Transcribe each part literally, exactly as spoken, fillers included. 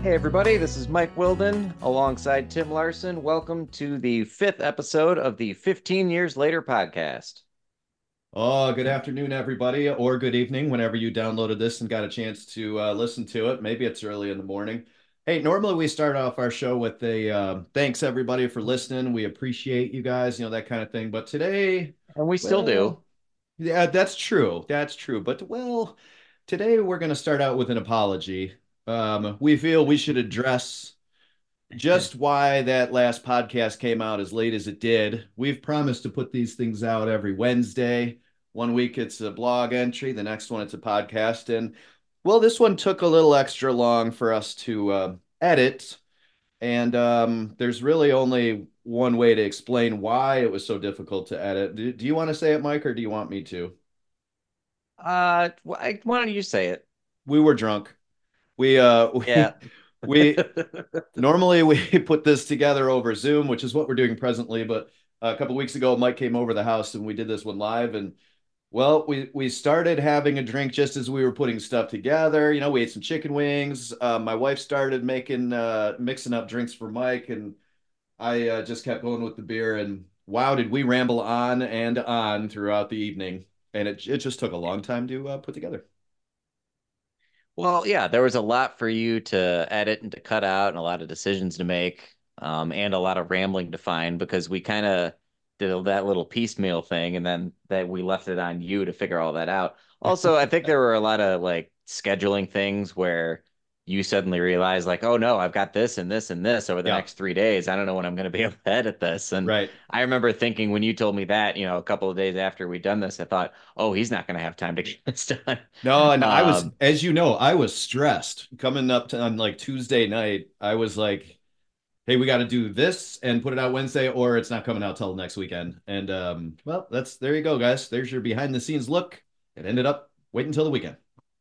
Hey everybody, this is Mike Wilden alongside Tim Larson. Welcome to the fifth episode of the fifteen Years Later podcast. Oh, good afternoon, everybody, or good evening, whenever you downloaded this and got a chance to uh, listen to it. Maybe it's early in the morning. Hey, normally we start off our show with a uh, thanks everybody for listening. We appreciate you guys, you know, that kind of thing. But today, And we still do. well, yeah, that's true. That's true. But well, today we're going to start out with an apology. Um, we feel we should address just why that last podcast came out as late as it did. We've promised to put these things out every Wednesday. One week it's a blog entry, the next one it's a podcast. And well, this one took a little extra long for us to uh, edit. And um, there's really only one way to explain why it was so difficult to edit. Do, do you want to say it, Mike, or do you want me to? Uh, why why don't you say it? We were drunk. We uh Yeah. we we normally we put this together over Zoom, which is what we're doing presently. But a couple of weeks ago, Mike came over the house and we did this one live. And well, we we started having a drink just as we were putting stuff together. You know, we ate some chicken wings. Uh, my wife started making uh, mixing up drinks for Mike, and I uh, just kept going with the beer. And wow, did we ramble on and on throughout the evening? And it it just took a long time to uh, put together. Well, yeah, there was a lot for you to edit and to cut out and a lot of decisions to make, um, and a lot of rambling to find because we kind of did that little piecemeal thing and then that we left it on you to figure all that out. Also, I think there were a lot of like scheduling things where you suddenly realize like, oh no, I've got this and this and this over the Yeah, next three days. I don't know when I'm going to be able to edit this. And right. I remember thinking when you told me that, you know, a couple of days after we'd done this, I thought, oh, he's not going to have time to get this done. No, and I was, Um, as you know, I was stressed coming up to on like Tuesday night. I was like, "Hey, we got to do this and put it out Wednesday, or it's not coming out till next weekend." And um, well, that's there you go, guys. There's your behind the scenes look. It ended up waiting until the weekend.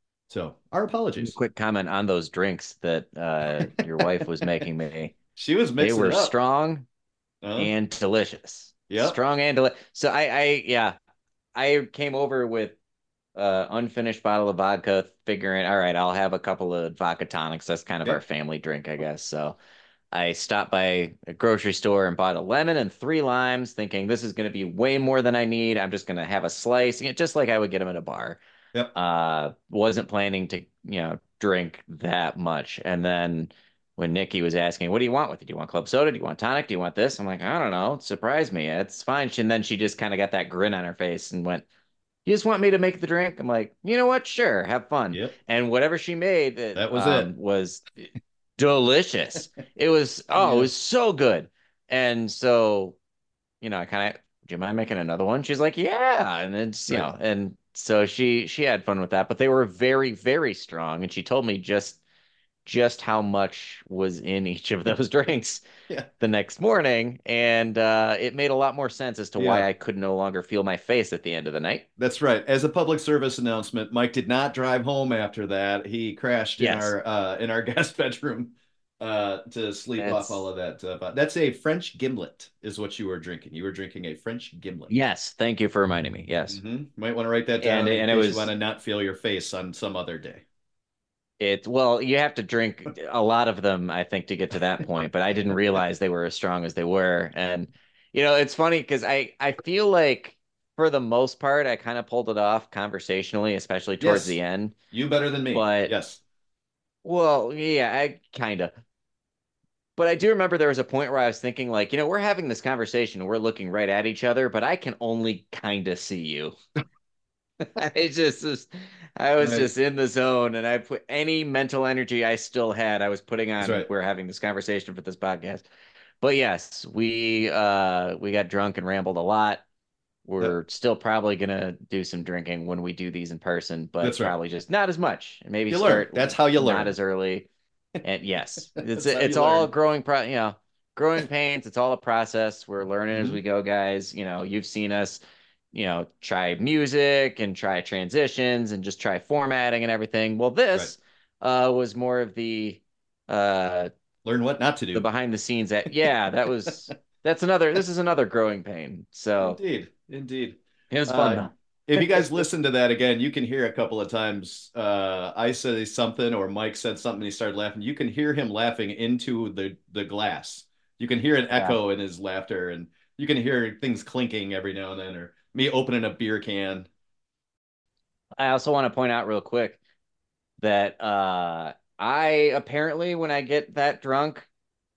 So our apologies. quick comment on those drinks that uh, your wife was making me. She was They mixing were it up. strong Uh, and delicious. yep. Strong and delicious. So I, I, yeah, I came over with uh unfinished bottle of vodka, figuring, all right, I'll have a couple of vodka tonics. That's kind of our Yep. family drink, I guess. So I stopped by a grocery store and bought a lemon and three limes, thinking this is going to be way more than I need. I'm just going to have a slice, you know, just like I would get them at a bar. Yep. Uh, wasn't planning to, you know, drink that much. And then when Nikki was asking, what do you want with it? Do you want club soda? Do you want tonic? Do you want this? I'm like, I don't know. Surprise me. It's fine. And then she just kind of got that grin on her face and went, you just want me to make the drink? I'm like, you know what? Sure, have fun. Yep. And whatever she made it, That was um, it. was delicious. It was, oh, it Yeah. was so good. And so, you know, I kind of, do you mind making another one? She's like, yeah. And it's, you Right. know, and so she she had fun with that, but they were very, very strong. And she told me just just how much was in each of those drinks Yeah. the next morning. And uh, it made a lot more sense as to why Yeah. I could no longer feel my face at the end of the night. That's right. As a public service announcement, Mike did not drive home after that. He crashed in Yes. our uh, in our guest bedroom uh, to sleep off all That's of that. Uh, but that's a French gimlet, is what you were drinking. You were drinking a French gimlet. yes. Thank you for reminding me. Yes. Hmm. Might want to write that And down in and it case you want was to not feel your face on some other day. it well, you have to drink a lot of them, I think, to get to that point, but I didn't realize they were as strong as they were. And you know, it's funny because I I feel like for the most part I kind of pulled it off conversationally, especially towards Yes, the end. you better than me. But Yes, well, yeah, I kind of. But I do remember there was a point where I was thinking, like, you know, we're having this conversation, we're looking right at each other, but I can only kind of see you. I just was, I was right. just in the zone, and I put any mental energy I still had, I was putting That's on. right. We're having this conversation for this podcast. But yes, we uh we got drunk and rambled a lot. Yep, We're still probably gonna do some drinking when we do these in person, but that's right. probably just not as much. And maybe You learn. start That's how you not learn. as early. And yes, it's That's how it's you all learn. growing pro, you know, growing pains. It's all a process. We're learning as we Hmm. go, guys. You know, you've seen us, you know, try music and try transitions and just try formatting and everything. Well, Right. this uh was more of the uh Learn what not to the do. behind the scenes that yeah, that was that's another this is another growing pain. So Indeed, indeed. it was fun Uh, though. if you guys listen to that again, you can hear a couple of times uh, I say something or Mike said something, he started laughing. You can hear him laughing into the the glass. You can hear an Yeah. echo in his laughter, and you can hear things clinking every now and then, or me opening a beer can. I also want to point out real quick that uh I apparently when I get that drunk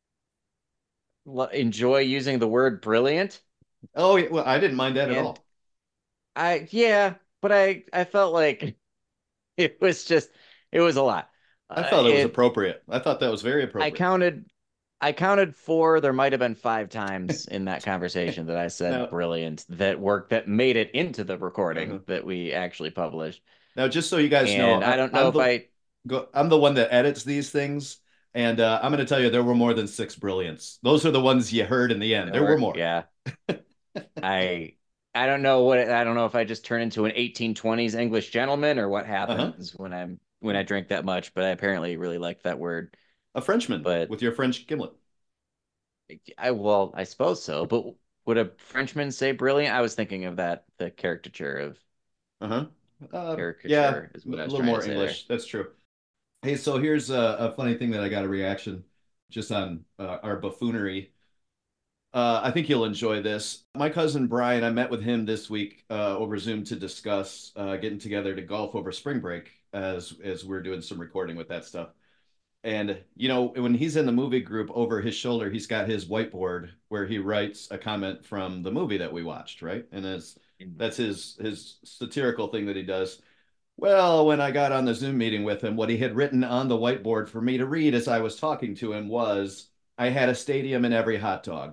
enjoy using the word brilliant. Oh, yeah, well, I didn't mind that at And all. I yeah, but I I felt like it was just it was a lot. I Uh, felt it was it appropriate. I thought that was very I appropriate. counted I counted four. There might have been five times in that conversation that I said Now, brilliant that work that made it into the recording uh that we actually published. now, just so you guys know, And I I, don't know I'm if the I go, I'm the one that edits these things, and uh, I'm going to tell you there were more than six brilliants. Those are the ones you heard in the end. there There were were more. yeah. I I don't know what I don't know if I just turn into an eighteen twenties English gentleman or what Uh-huh. happens when I'm when I drink that much, but I apparently really like that word. A Frenchman But with your French gimlet. I well, I suppose so. But would a Frenchman say brilliant? I was thinking of that the caricature of Uh-huh. Uh, yeah, caricature is a what I was little trying to more say there. English. That's true. Hey, so here's a, a funny thing that I got a reaction just on uh, our buffoonery. Uh, I think you'll enjoy this. My cousin Brian, I met with him this week uh, over Zoom to discuss uh, getting together to golf over spring break as as we're doing some recording with that stuff. And you know, when he's in the movie group, over his shoulder, he's got his whiteboard where he writes a comment from the movie that we watched, right? And that's that's his his satirical thing that he does. Well, when I got on the Zoom meeting with him, what he had written on the whiteboard for me to read as I was talking to him was, "I had a stadium in every hot dog."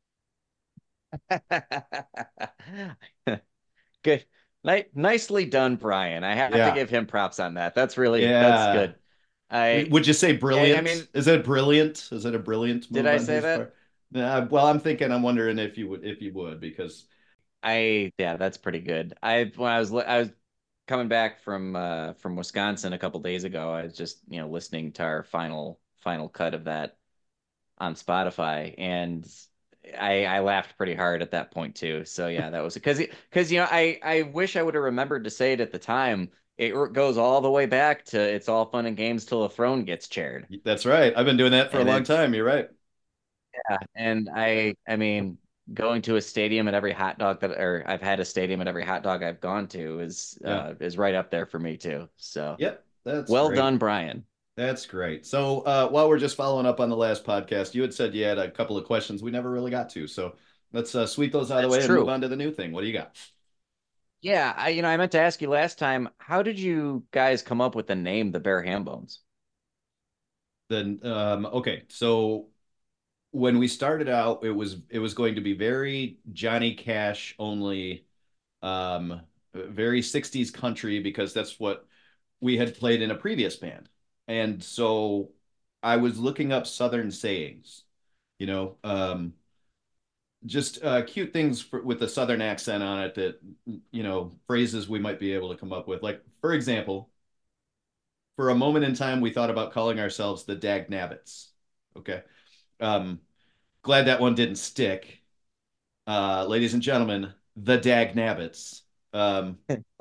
Good. Ni nicely done, Brian. I have to Yeah, give him props on that. That's really that's yeah. good. I Would you say I, I brilliant? mean, Is it brilliant? Is it a brilliant did move I on say his that? part? Uh, well, I'm thinking, I'm wondering if you would, if you would, because I yeah, that's pretty good. I when I was li- I was coming back from uh from Wisconsin a couple days ago, I was just, you know, listening to our final final cut of that on Spotify, and I I laughed pretty hard at that point too. So yeah, that was because because you know I I wish I would have remembered to say it at the time. It goes all the way back to it's all fun and games till a throne gets chaired, that's right. I've been doing that for a and long it's time. You're right. yeah, and I I mean going to a stadium at every hot dog that or I've had a stadium at every hot dog I've gone to is Yeah. uh is right up there for me too. So Yep. That's well great. done, Brian. That's great. So, uh, while we're just following up on the last podcast, you had said you had a couple of questions we never really got to. So let's uh, sweep those out of the That's way and move true. on to the new thing. What do you got? Yeah, I you know I meant to ask you last time, how did you guys come up with the name the Bear Ham Bones? Then, um, okay. So when we started out, it was it was going to be very Johnny Cash only, um, very sixties country because that's what we had played in a previous band. And so I was looking up Southern sayings, you know, um, just uh, cute things for, with a Southern accent on it that, you know, phrases we might be able to come up with. Like, for example, for a moment in time, we thought about calling ourselves the Dag Nabbits. Okay. Um, glad that one didn't stick. Uh, ladies and gentlemen, the Dag Nabbits. Um,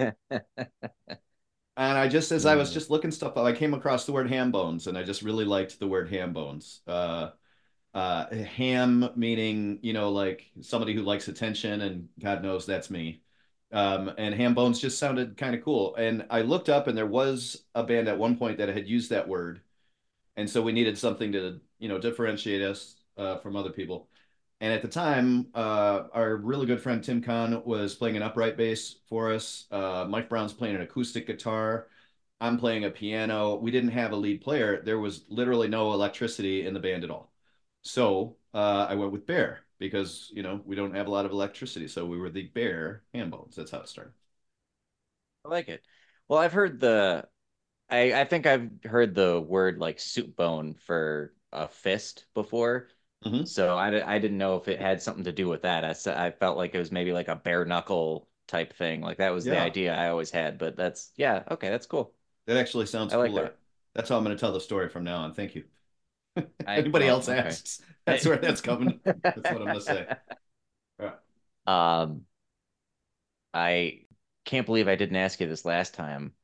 and I just, as I was Uh, just looking stuff up, I came across the word ham bones, and I just really liked the word ham bones. Uh, uh, ham meaning, you know, like somebody who likes attention, and God knows that's me. Um, and ham bones just sounded kind of cool. And I looked up, and there was a band at one point that had used that word, and so we needed something to, you know, differentiate us uh, from other people. And at the time, uh, our really good friend Tim Kahn was playing an upright bass for us. Uh, Mike Brown's playing an acoustic guitar. I'm playing a piano. We didn't have a lead player. There was literally no electricity in the band at all. So uh, I went with Bear because, you know, we don't have a lot of electricity. So we were the Bear Hambones. That's how it started. I like it. Well, I've heard the I I think I've heard the word like soup bone for a fist before. Mm-hmm. So I, di- I didn't know if it had something to do with that. I, s- I felt like it was maybe like a bare knuckle type thing. Like that was the Yeah, idea I always had, but that's yeah, okay, that's cool. that actually sounds I like cooler. that. That's how I'm going to tell the story from now on. Thank you. I Anybody well, else okay. asks, that's where that's coming. That's what I'm going to say. All right. um I can't believe I didn't ask you this last time.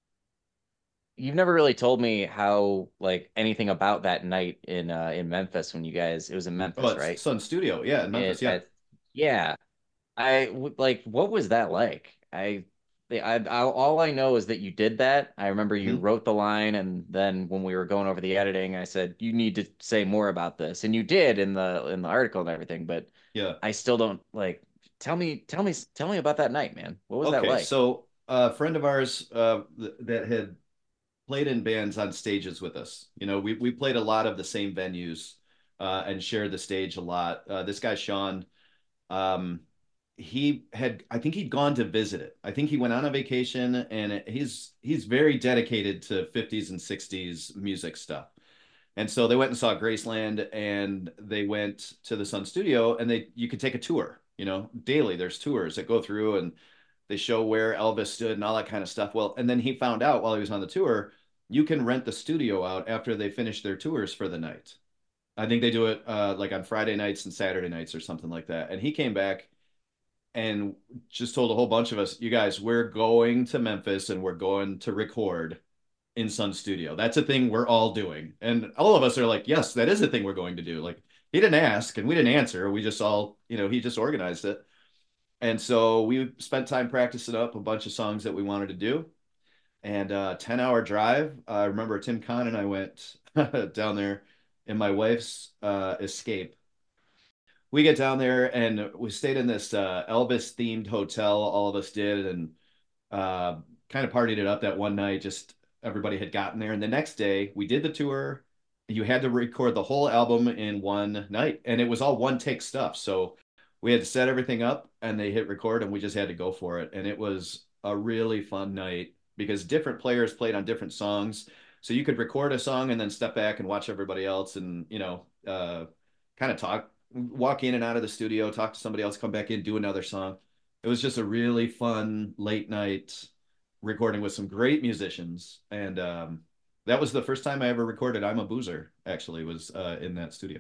You've never really told me how like anything about that night in uh in Memphis when you guys it was in Oh, Memphis, it's right? Sun Studio. Yeah, in Memphis. It Yeah. at Yeah. I would like what was that like? I the I, I all I know is that you did that. I remember you Hmm. wrote the line and then when we were going over the editing, I said you need to say more about this. And you did in the in the article and everything, but Yeah. I still don't like tell me tell me tell me about that night, man. What was that Okay. like? So a friend of ours uh, th- that had played in bands on stages with us. You know, we we played a lot of the same venues uh, and shared the stage a lot. Uh, this guy Sean, um, he had I think he'd gone to visit it. I think he went on a vacation, and he's he's very dedicated to fifties and sixties music stuff. And so they went and saw Graceland, and they went to the Sun Studio, and they you could take a tour. You know, daily there's tours that go through and they show where Elvis stood and all that kind of stuff. Well, and then he found out while he was on the tour, you can rent the studio out after they finish their tours for the night. I think they do it uh, like on Friday nights and Saturday nights or something like that. And he came back and just told a whole bunch of us, you guys, we're going to Memphis and we're going to record in Sun Studio. That's a thing we're all doing. And all of us are like, yes, that is a thing we're going to do. Like he didn't ask and we didn't answer. We just all, you know, he just organized it. And so we spent time practicing up a bunch of songs that we wanted to do. And uh ten hour drive. Uh, I remember Tim Kahn and I went down there in my wife's uh Escape. We get down there and we stayed in this uh Elvis themed hotel, all of us did, and uh kind of partied it up that one night. Just everybody had gotten there. And the next day we did the tour. You had to record the whole album in one night, and it was all one take stuff. So we had to set everything up and they hit record and we just had to go for it. And it was a really fun night because different players played on different songs. So you could record a song and then step back and watch everybody else and, you know, uh, kind of talk, walk in and out of the studio, talk to somebody else, come back in, do another song. It was just a really fun late night recording with some great musicians. And um, that was the first time I ever recorded I'm a Boozer, actually, was uh, in that studio.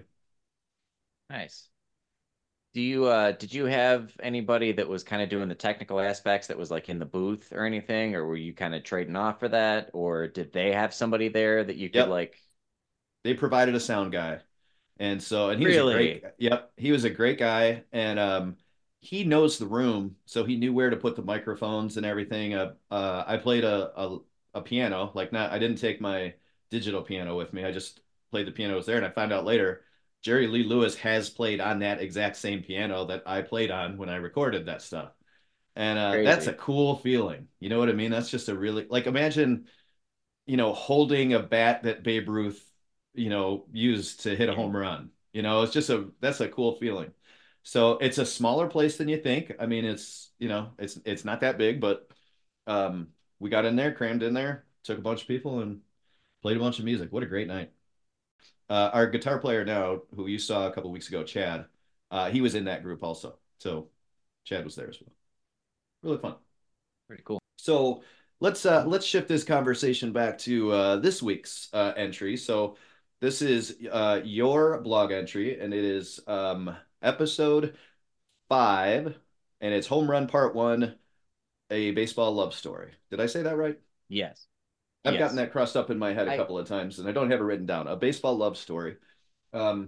Nice. Do you uh did you have anybody that was kind of doing the technical aspects that was like in the booth or anything, or were you kind of trading off for that, or did they have somebody there that you could Yep. like They provided a sound guy. And so, and he was a great, really yep, he was a great guy. And um, he knows the room. So he knew where to put the microphones and everything. Uh, uh, I played a, a, a piano, like not, I didn't take my digital piano with me. I just played the piano was there. And I found out later, Jerry Lee Lewis has played on that exact same piano that I played on when I recorded that stuff. And uh, that's a crazy? cool feeling. You know what I mean? That's just a really, like, imagine you know, holding a bat that Babe Ruth, you know, used to hit a Yeah, home run. You know, it's just a that's a cool feeling. So it's a smaller place than you think. I mean, it's you know, it's it's not that big, but um, we got in there, crammed in there, took a bunch of people and played a bunch of music. What a great night. Uh, our guitar player now, who you saw a couple weeks ago, Chad, uh, he was in that group also. So Chad was there as well. Really fun. pretty cool. So let's uh, let's shift this conversation back to uh, this week's uh, entry. So this is uh, your blog entry, and it is um, episode five, and it's Home Run Part One, a baseball love story. Did I say that right? Yes. I've gotten Yes. that crossed up in my head a I couple of times, and I don't have it written down. A baseball love story. Um,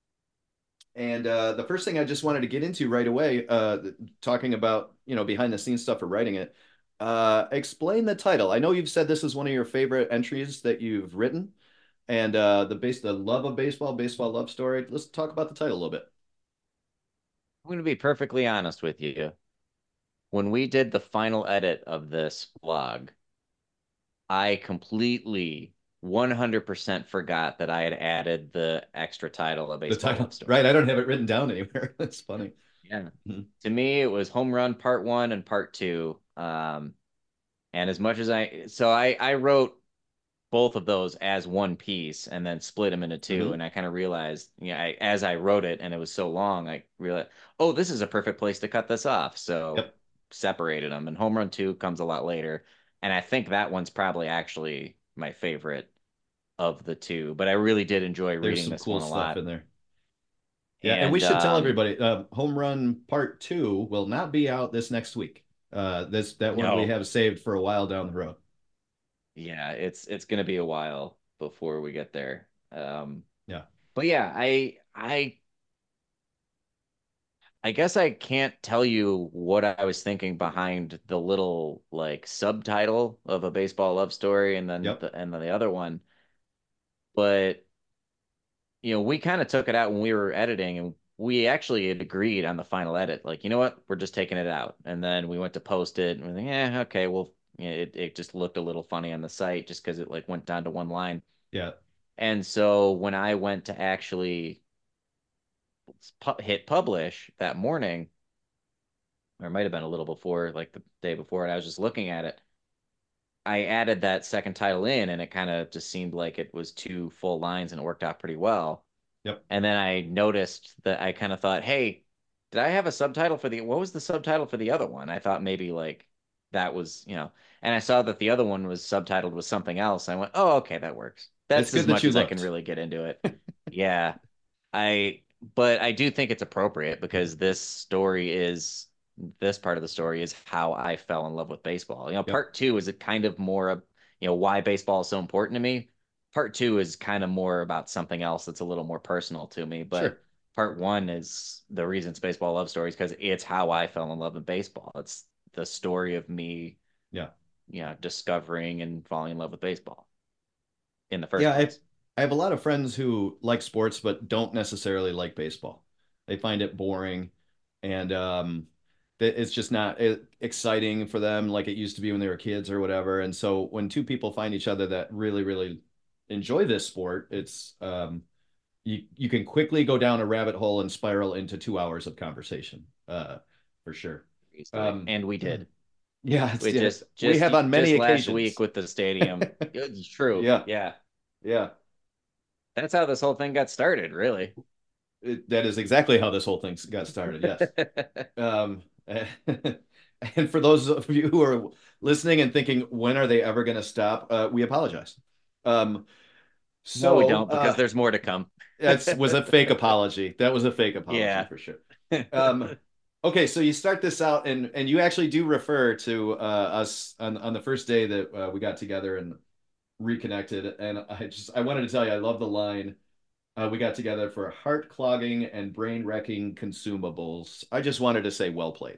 and uh, the first thing I just wanted to get into right away, uh, talking about you know behind the scenes stuff for writing it. Uh, explain the title. I know you've said this is one of your favorite entries that you've written, and uh, the base, the love of baseball, baseball love story. Let's talk about the title a little bit. I'm going to be perfectly honest with you. When we did the final edit of this blog, I completely one hundred percent forgot that I had added the extra title, A The Baseball title, Love Story. right? I don't have it written down anywhere. That's funny. Yeah. Mhm. To me, it was Home Run Part One and Part Two. Um, and as much as I, so I, I wrote both of those as one piece and then split them into two. Mhm. And I kind of realized, yeah, I, as I wrote it and it was so long, I realized, oh, this is a perfect place to cut this off. So Yep. separated them. And Home Run Two comes a lot later. And I think that one's probably actually my favorite of the two. But I really did enjoy There's reading some this cool one a stuff lot. in there. Yeah, and we And should tell um, everybody, uh, Home Run Part Two will not be out this next week. Uh, this that one we No. have saved for a while down the road. Yeah, it's it's gonna be a while before we get there. Um, Yeah. but yeah, I I I guess I can't tell you what I was thinking behind the little like subtitle of A Baseball Love Story and then Yep. the and then the other one. But you know, we kind of took it out when we were editing and we actually had agreed on the final edit. Like, you know what? We're just taking it out. And then we went to post it and we're like, yeah, okay, well, yeah, it, it just looked a little funny on the site just because it like went down to one line. Yeah. And so when I went to actually pu- hit publish that morning, or it might have been a little before, like the day before, and I was just looking at it. I added that second title in, and it kind of just seemed like it was two full lines, and it worked out pretty well. Yep. And then I noticed that I kind of thought, hey, did I have a subtitle for the, what was the subtitle for the other one? I thought maybe like that was, you know, and I saw that the other one was subtitled with something else. I went, oh, okay, that works. It's That's as good that much you as I can looked. really get into it. Yeah. I, but I do think it's appropriate because this story is, this part of the story is how I fell in love with baseball. You know, Yep. part two is a kind of more of, you know, why baseball is so important to me. Part two is kind of more about something else that's a little more personal to me. But Sure. part one is the reasons baseball love stories because it's how I fell in love with baseball. It's the story of me, Yeah. you know, discovering and falling in love with baseball in the first Yeah, I place. I have a lot of friends who like sports but don't necessarily like baseball. They find it boring and um that it's just not eh, exciting for them like it used to be when they were kids or whatever. And so when two people find each other that really, really enjoy this sport, it's um you you can quickly go down a rabbit hole and spiral into two hours of conversation. Uh for sure. Easily. Um And we did. yeah, it's, We yeah, just we just have on many just last week occasions. with the stadium. It's true. Yeah, Yeah. yeah. That's how this whole thing got started, really. It, that is exactly how this whole thing got started. Yes. Um, and for those of you who are listening and thinking, when are they ever going to stop? Uh, we apologize. Um, No, we so don't, because uh, there's more to come. that was a fake apology. That was a fake apology Yeah. for sure. Um, okay, so you start this out, and and you actually do refer to uh, us on on the first day that uh, we got together and reconnected. And I just I wanted to tell you, I love the line. Uh, we got together for heart clogging and brain wrecking consumables. I just wanted to say, well played.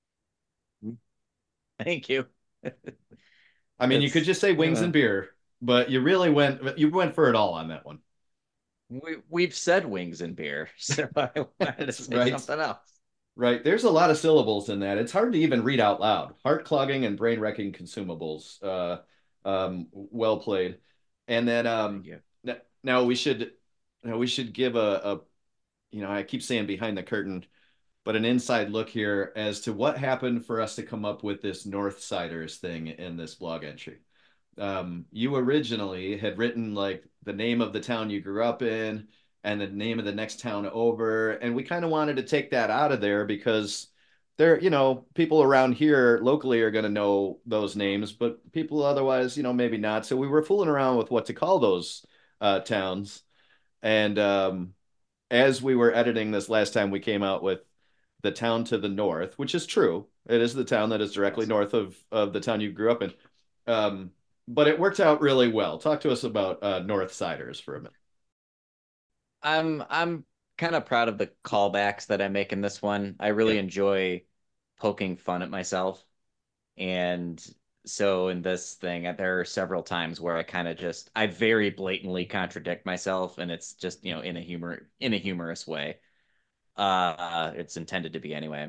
Thank you. I mean, you could That's, just say you wings and know, beer, but you really went you went for it all on that one. we we've said wings and beer, so I wanted to That's say right. something else. Right. There's a lot of syllables in that. It's hard to even read out loud. Heart clogging and brain wrecking consumables. Uh, um, well played. And then Thank um, you. now we should now we should give a, a you know I keep saying behind the curtain, but an inside look here as to what happened for us to come up with this Northsiders thing in this blog entry. Um, you originally had written like the name of the town you grew up in and the name of the next town over. And we kind of wanted to take that out of there because there, you know, people around here locally are going to know those names, but people otherwise, you know, maybe not. So we were fooling around with what to call those uh, towns. And um, as we were editing this last time, we came out with the town to the north, which is true. It is the town that is directly Yes. north of of the town you grew up in. Um, but it worked out really well. Talk to us about uh, Northsiders for a minute. I'm I'm kind of proud of the callbacks that I make in this one. I Yeah, really enjoy poking fun at myself. And so in this thing, there are several times where I kind of just I very blatantly contradict myself, and it's just, you know, in a humor in a humorous way. Uh, it's intended to be anyway.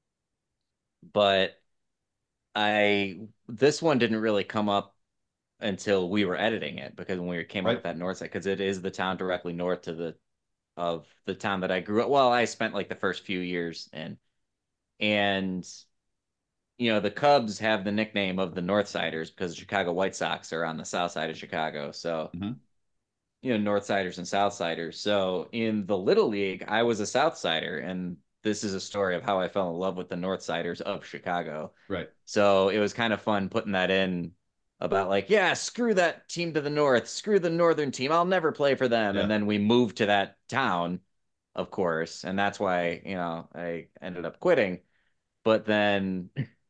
But I this one didn't really come up until we were editing it because when we came up right. with that north side, because it is the town directly north to the of the town that I grew up. Well, I spent like the first few years in, and you know, the Cubs have the nickname of the Northsiders because the Chicago White Sox are on the south side of Chicago. So, Mm-hmm. you know, Northsiders and Southsiders. So in the Little League, I was a Southsider, and this is a story of how I fell in love with the Northsiders of Chicago. Right. So it was kind of fun putting that in about like, yeah, screw that team to the north, screw the northern team. I'll never play for them. And Yeah. then we moved to that town, of course, and that's why, you know, I ended up quitting. But then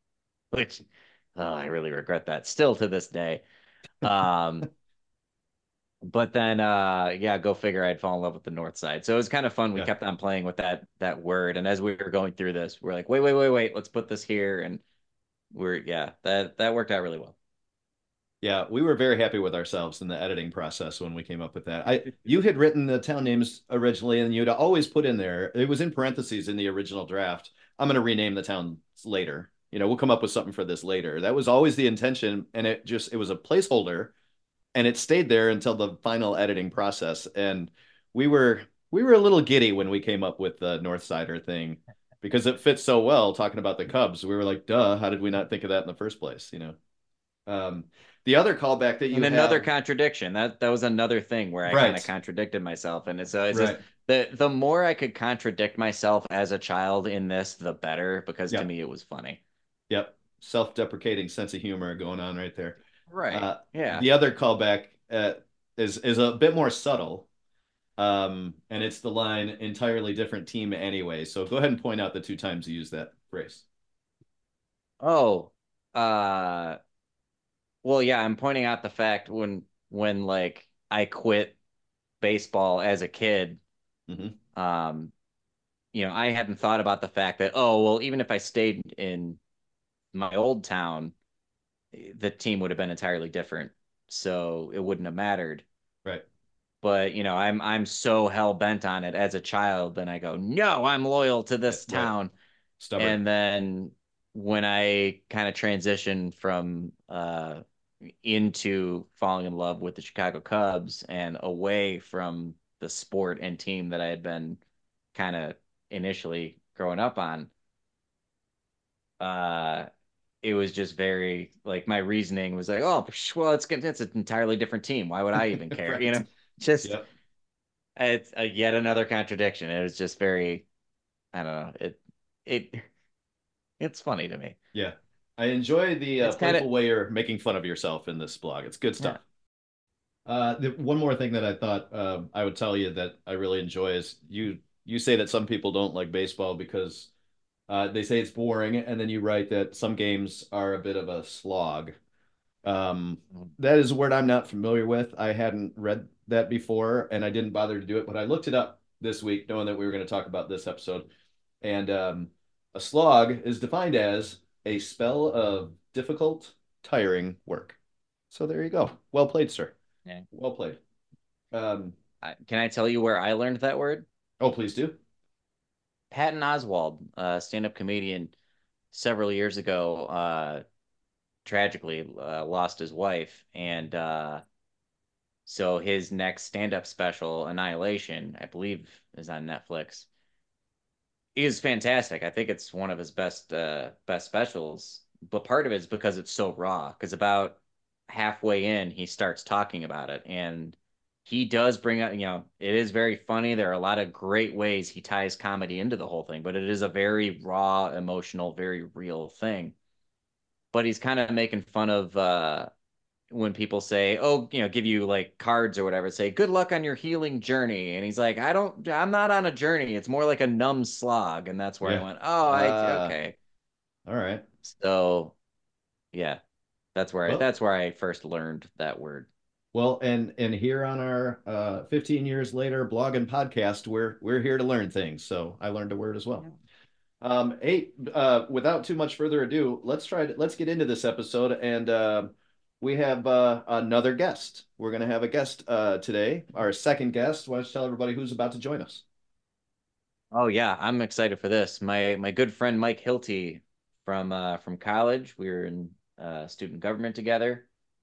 which oh, I really regret that still to this day. Um, but then uh yeah, go figure I'd fall in love with the North Side. So it was kind of fun. We Yeah. kept on playing with that that word. And as we were going through this, we're like, wait, wait, wait, wait, let's put this here. And we're yeah, that that worked out really well. Yeah, we were very happy with ourselves in the editing process when we came up with that. I you had written the town names originally, and you'd always put in there, it was in parentheses in the original draft. I'm going to rename the towns later. You know, we'll come up with something for this later. That was always the intention, and it just it was a placeholder, and it stayed there until the final editing process. And we were we were a little giddy when we came up with the North Sider thing because it fits so well talking about the Cubs. We were like, duh, how did we not think of that in the first place? You know. Um, the other callback that you And another have, contradiction. That that was another thing where I kind of right, contradicted myself. And it's, so it's just right, the the more I could contradict myself as a child in this, the better, because to yep, me it was funny. yep, self-deprecating sense of humor going on right there. Right. Uh, Yeah. the other callback uh, is is a bit more subtle, um, and it's the line "entirely different team anyway." So go ahead and point out the two times you use that phrase. Oh, uh well, yeah, I'm pointing out the fact when when like I quit baseball as a kid, Hmm. um, you know, I hadn't thought about the fact that, oh, well, even if I stayed in my old town, the team would have been entirely different. So it wouldn't have mattered. Right, But, you know, I'm I'm so hell bent on it as a child, then I go, no, I'm loyal to right, this right. town. Stubborn. And then when I kind of transitioned from uh into falling in love with the Chicago Cubs and away from the sport and team that I had been kind of initially growing up on, uh, it was just very like my reasoning was like, oh, well, it's it's an entirely different team. Why would I even care? You Right. know, just Yep. it's a, yet another contradiction. It was just very, I don't know. It it it's funny to me. Yeah. I enjoy the uh, It's kind of playful way you're making fun of yourself in this blog. It's good yeah. stuff. Uh, the, one more thing that I thought uh, I would tell you that I really enjoy is you you say that some people don't like baseball because uh, they say it's boring, and then you write that some games are a bit of a slog. Um, that is a word I'm not familiar with. I hadn't read that before, and I didn't bother to do it, but I looked it up this week, knowing that we were going to talk about this episode. And um, a slog is defined as a spell of difficult, tiring work. So there you go. Well played, sir. Yeah. Well played. Um, I, can I tell you where I learned that word? oh, please do. Patton Oswalt, a stand-up comedian, several years ago, uh, tragically uh, lost his wife, and uh, so his next stand-up special, Annihilation, I believe, is on Netflix. He is fantastic. I think it's one of his best uh, best specials. But part of it is because it's so raw. Because about halfway in, he starts talking about it, and he does bring up. You know, it is very funny. There are a lot of great ways he ties comedy into the whole thing, but it is a very raw, emotional, very real thing. But he's kind of making fun of uh, when people say, "Oh, you know, give you like cards or whatever, say good luck on your healing journey," and he's like, "I don't, I'm not on a journey. It's more like a numb slog," and that's where I Yeah. went, "Oh, I Uh, okay." all right. So yeah, that's where I Well, that's where I first learned that word. well, and and here on our uh, fifteen years later blog and podcast, we're we're here to learn things. So I learned a word as well. Yeah. Um, hey, uh, without too much further ado, let's try to let's get into this episode, and uh, we have uh, another guest. We're going to have a guest uh, today, our second guest. Why don't you tell everybody who's about to join us? Oh yeah, I'm excited for this. My my good friend Mike Hilty from uh from college. We were in uh student government together,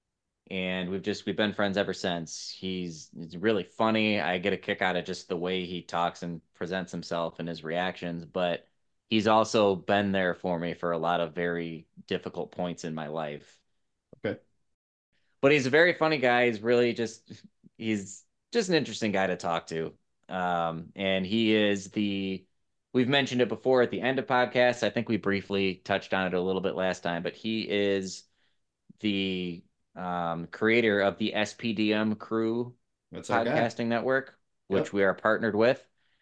and we've just we've been friends ever since. He's he's really funny. I get a kick out of just the way he talks and presents himself and his reactions, but he's also been there for me for a lot of very difficult points in my life. Okay. But he's a very funny guy. He's really just he's just an interesting guy to talk to. Um, and he is the we've mentioned it before at the end of podcasts. I think we briefly touched on it a little bit last time, but he is the um, creator of the S P D M Crew That's our guy. podcasting network, which Yep. we are partnered with.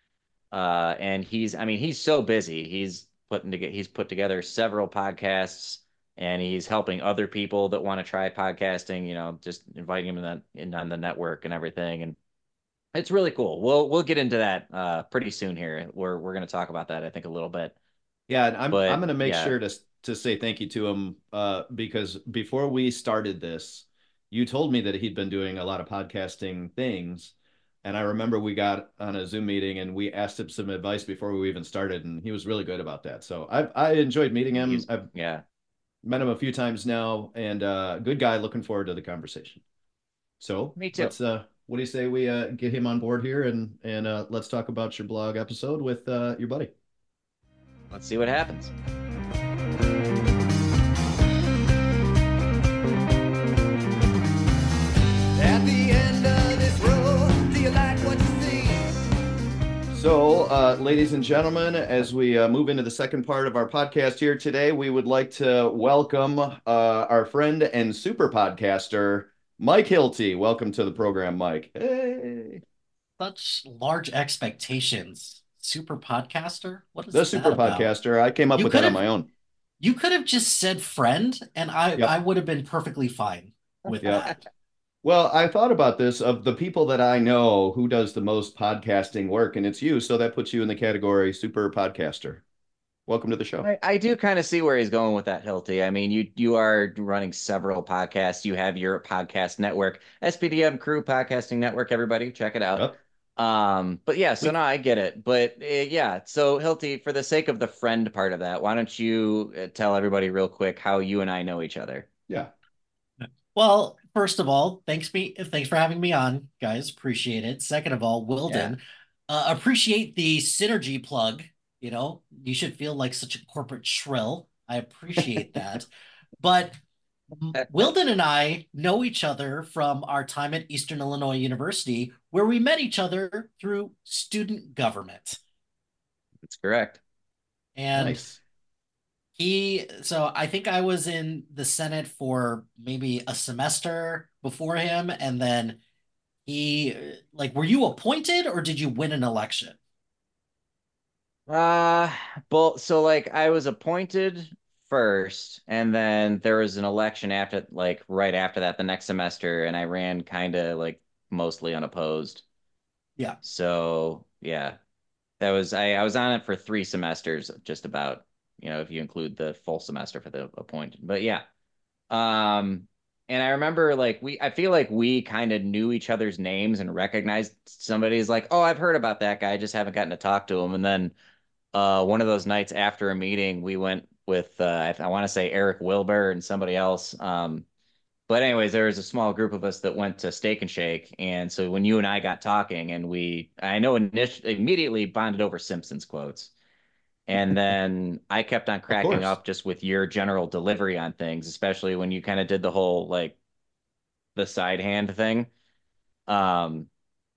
Uh, and he's, I mean, he's so busy. He's putting together, he's put together several podcasts. and he's helping other people that want to try podcasting, you know, just inviting them in, the, in on the network and everything. And it's really cool. We'll we'll get into that uh pretty soon here. We're we're going to talk about that, I think, a little bit. Yeah, and I'm I'm But gonna make yeah, sure to to say thank you to him uh, because before we started this, you told me that he'd been doing a lot of podcasting things, and I remember we got on a Zoom meeting and we asked him some advice before we even started, and he was really good about that. So I I enjoyed meeting him. he's I've yeah. met him a few times now, and uh, good guy. Looking forward to the conversation. So Me too. let's uh, what do you say we uh, get him on board here and and uh, let's talk about your blog episode with uh, your buddy. Let's see what happens. At the end of this road, do you like what you see? So, uh, ladies and gentlemen, as we uh, move into the second part of our podcast here today, we would like to welcome uh, our friend and super podcaster, Mike Hilty. Welcome to the program, Mike. Hey. Such large expectations. Super podcaster? What The is super that about? podcaster. I came up You with could that on have my own. you could have just said friend, and I I Yep. would have been perfectly fine with Yep. that. Well, I thought about this of the people that I know who does the most podcasting work, and it's you. So that puts you in the category super podcaster. Welcome to the show. I, I do kind of see where he's going with that, Hilty. I mean, you you are running several podcasts. You have your podcast network, S P D M Crew Podcasting Network. Everybody, check it out. Yep. Um, but yeah, so We no, I get it. But uh, yeah, so Hilty, for the sake of the friend part of that, why don't you uh, tell everybody real quick how you and I know each other? Yeah. well, first of all, thanks me thanks for having me on, guys. Appreciate it. Second of all, Yeah. Wilden, uh, appreciate the synergy plug. You know, you should feel like such a corporate shrill. I appreciate that. But Wilden and I know each other from our time at Eastern Illinois University, where we met each other through student government. That's correct. And Nice. he, so I think I was in the Senate for maybe a semester before him. And then he, like, were you appointed or did you win an election? Uh, but so like I was appointed first, and then there was an election after, like right after that, the next semester, and I ran kind of like mostly unopposed. Yeah. So yeah, that was I, I was on it for three semesters, just about, you know, if you include the full semester for the appointed. But yeah. Um, and I remember like we I feel like we kind of knew each other's names and recognized somebody's like, oh, I've heard about that guy, I just haven't gotten to talk to him. And then uh one of those nights after a meeting, we went with uh I, I want to say Eric Wilbur and somebody else. Um, but anyways, there was a small group of us that went to Steak and Shake, and so when you and I got talking, and we, I know initially immediately bonded over Simpsons quotes, and then I kept on Of cracking course. up just with your general delivery on things, especially when you kind of did the whole like the side hand thing. Um,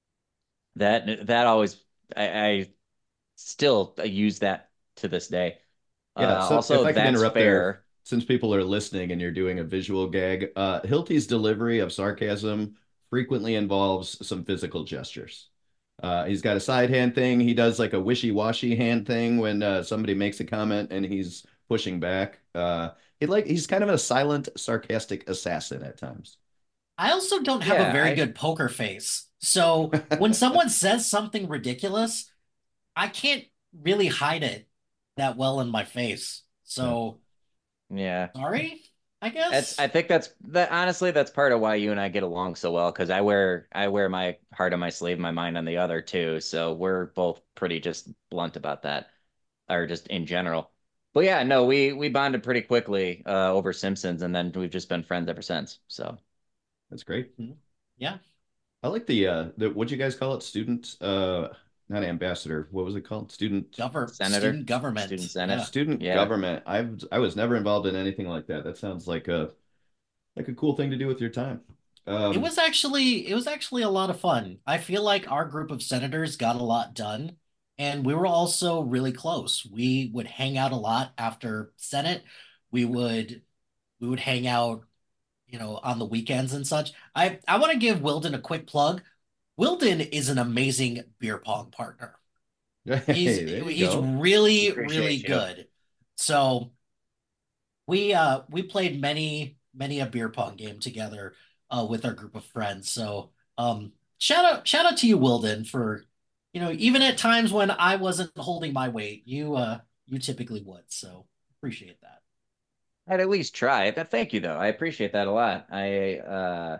that that always I, I still use that to this day. Uh, Yeah. So if also, I could that's interrupt there, fair. since people are listening and you're doing a visual gag, uh, Hilty's delivery of sarcasm frequently involves some physical gestures. Uh, he's got a side hand thing. He does like a wishy-washy hand thing when uh, somebody makes a comment and he's pushing back. Uh, he like he's kind of a silent, sarcastic assassin at times. I also don't have a Yeah, very I good poker face. So when someone says something ridiculous, I can't really hide it that well in my face. Yeah. So yeah. sorry, I That's I guess. think that's that honestly that's part of why you and I get along so well, because I wear I wear my heart on my sleeve, my mind on the other too. So we're both pretty just blunt about that, or just in general. But yeah, no, we we bonded pretty quickly uh, over Simpsons, and then we've just been friends ever since. So That's great. Mhm. Yeah, I like the uh the what'd you guys call it? Student uh not ambassador. What was it called? Student Gover Senator, student student government. senate, Yeah. student yeah. government. I've I was never involved in anything like that. That sounds like a like a cool thing to do with your time. It Um was actually it was actually a lot of fun. I feel like our group of senators got a lot done, and we were also really close. We would hang out a lot after Senate. We would we would hang out, you know, on the weekends and such. I I want to give Wilden a quick plug. Wilden is an amazing beer pong partner. He's hey, there you he's go. really really Appreciate you. good. So We uh we played many many a beer pong game together uh with our group of friends. So um shout out shout out to you, Wilden, for you know, even at times when I wasn't holding my weight, you uh you typically would. So appreciate that. I'd at least try. But thank you though. I appreciate that a lot. I uh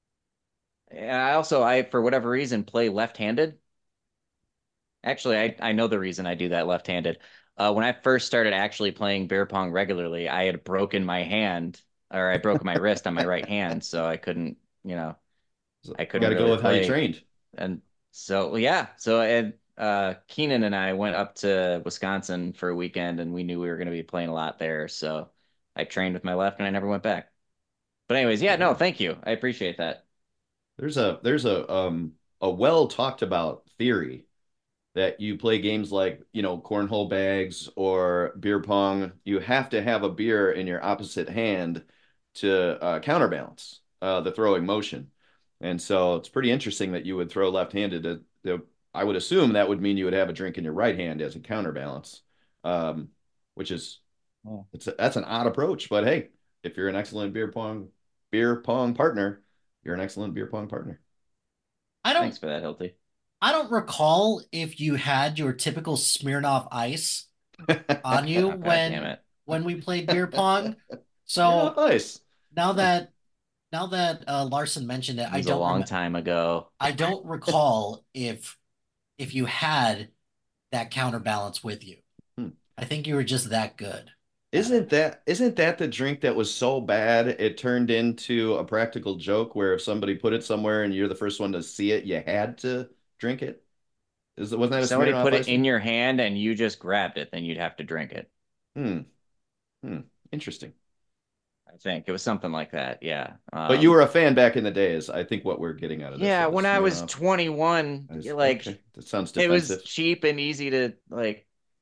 I also I for whatever reason play left-handed. Actually, I I know the reason I do that left-handed. Uh, when I first started actually playing beer pong regularly, I had broken my hand or I broke my wrist on my right hand, so I couldn't, you know, So I you got couldn't to go really with how you play. trained. And so yeah, so and uh Keenan and I went up to Wisconsin for a weekend and we knew we were going to be playing a lot there, so I trained with my left and I never went back. But anyways, yeah, no, Yeah. thank you. I appreciate that. There's a there's a um a well talked about theory that you play games like, you know, cornhole bags or beer pong, you have to have a beer in your opposite hand to uh, counterbalance uh, the throwing motion. And so it's pretty interesting that you would throw left-handed. Uh, the- I would assume that would mean you would have a drink in your right hand as a counterbalance, um, which is Oh, it's a, that's an odd approach. But hey, if you're an excellent beer pong beer pong partner, you're an excellent beer pong partner. I don't thanks for that, Hilty. I don't recall if you had your typical Smirnoff Ice on you Oh, God damn when it. when we played beer pong. Smirnoff So Ice. now that now that uh, Larson mentioned it, It I was a don't long remember. time ago. I don't recall if if you had that counterbalance with you. Hmm. I think you were just that good at it. Isn't that isn't that the drink that was so bad it turned into a practical joke where if somebody put it somewhere and you're the first one to see it, you had to drink it? Is it wasn't that If a somebody Smirnoff put it Ice in one? your hand and you just grabbed it, then you'd have to drink it. Hmm. Hmm. Interesting. I think it was something like that. Yeah. But you Um, were a fan back in the days. I think what we're getting out of this yeah, though is when I was Smirnoff. twenty-one, Is you're like, okay. That sounds it was defensive. cheap and easy to like,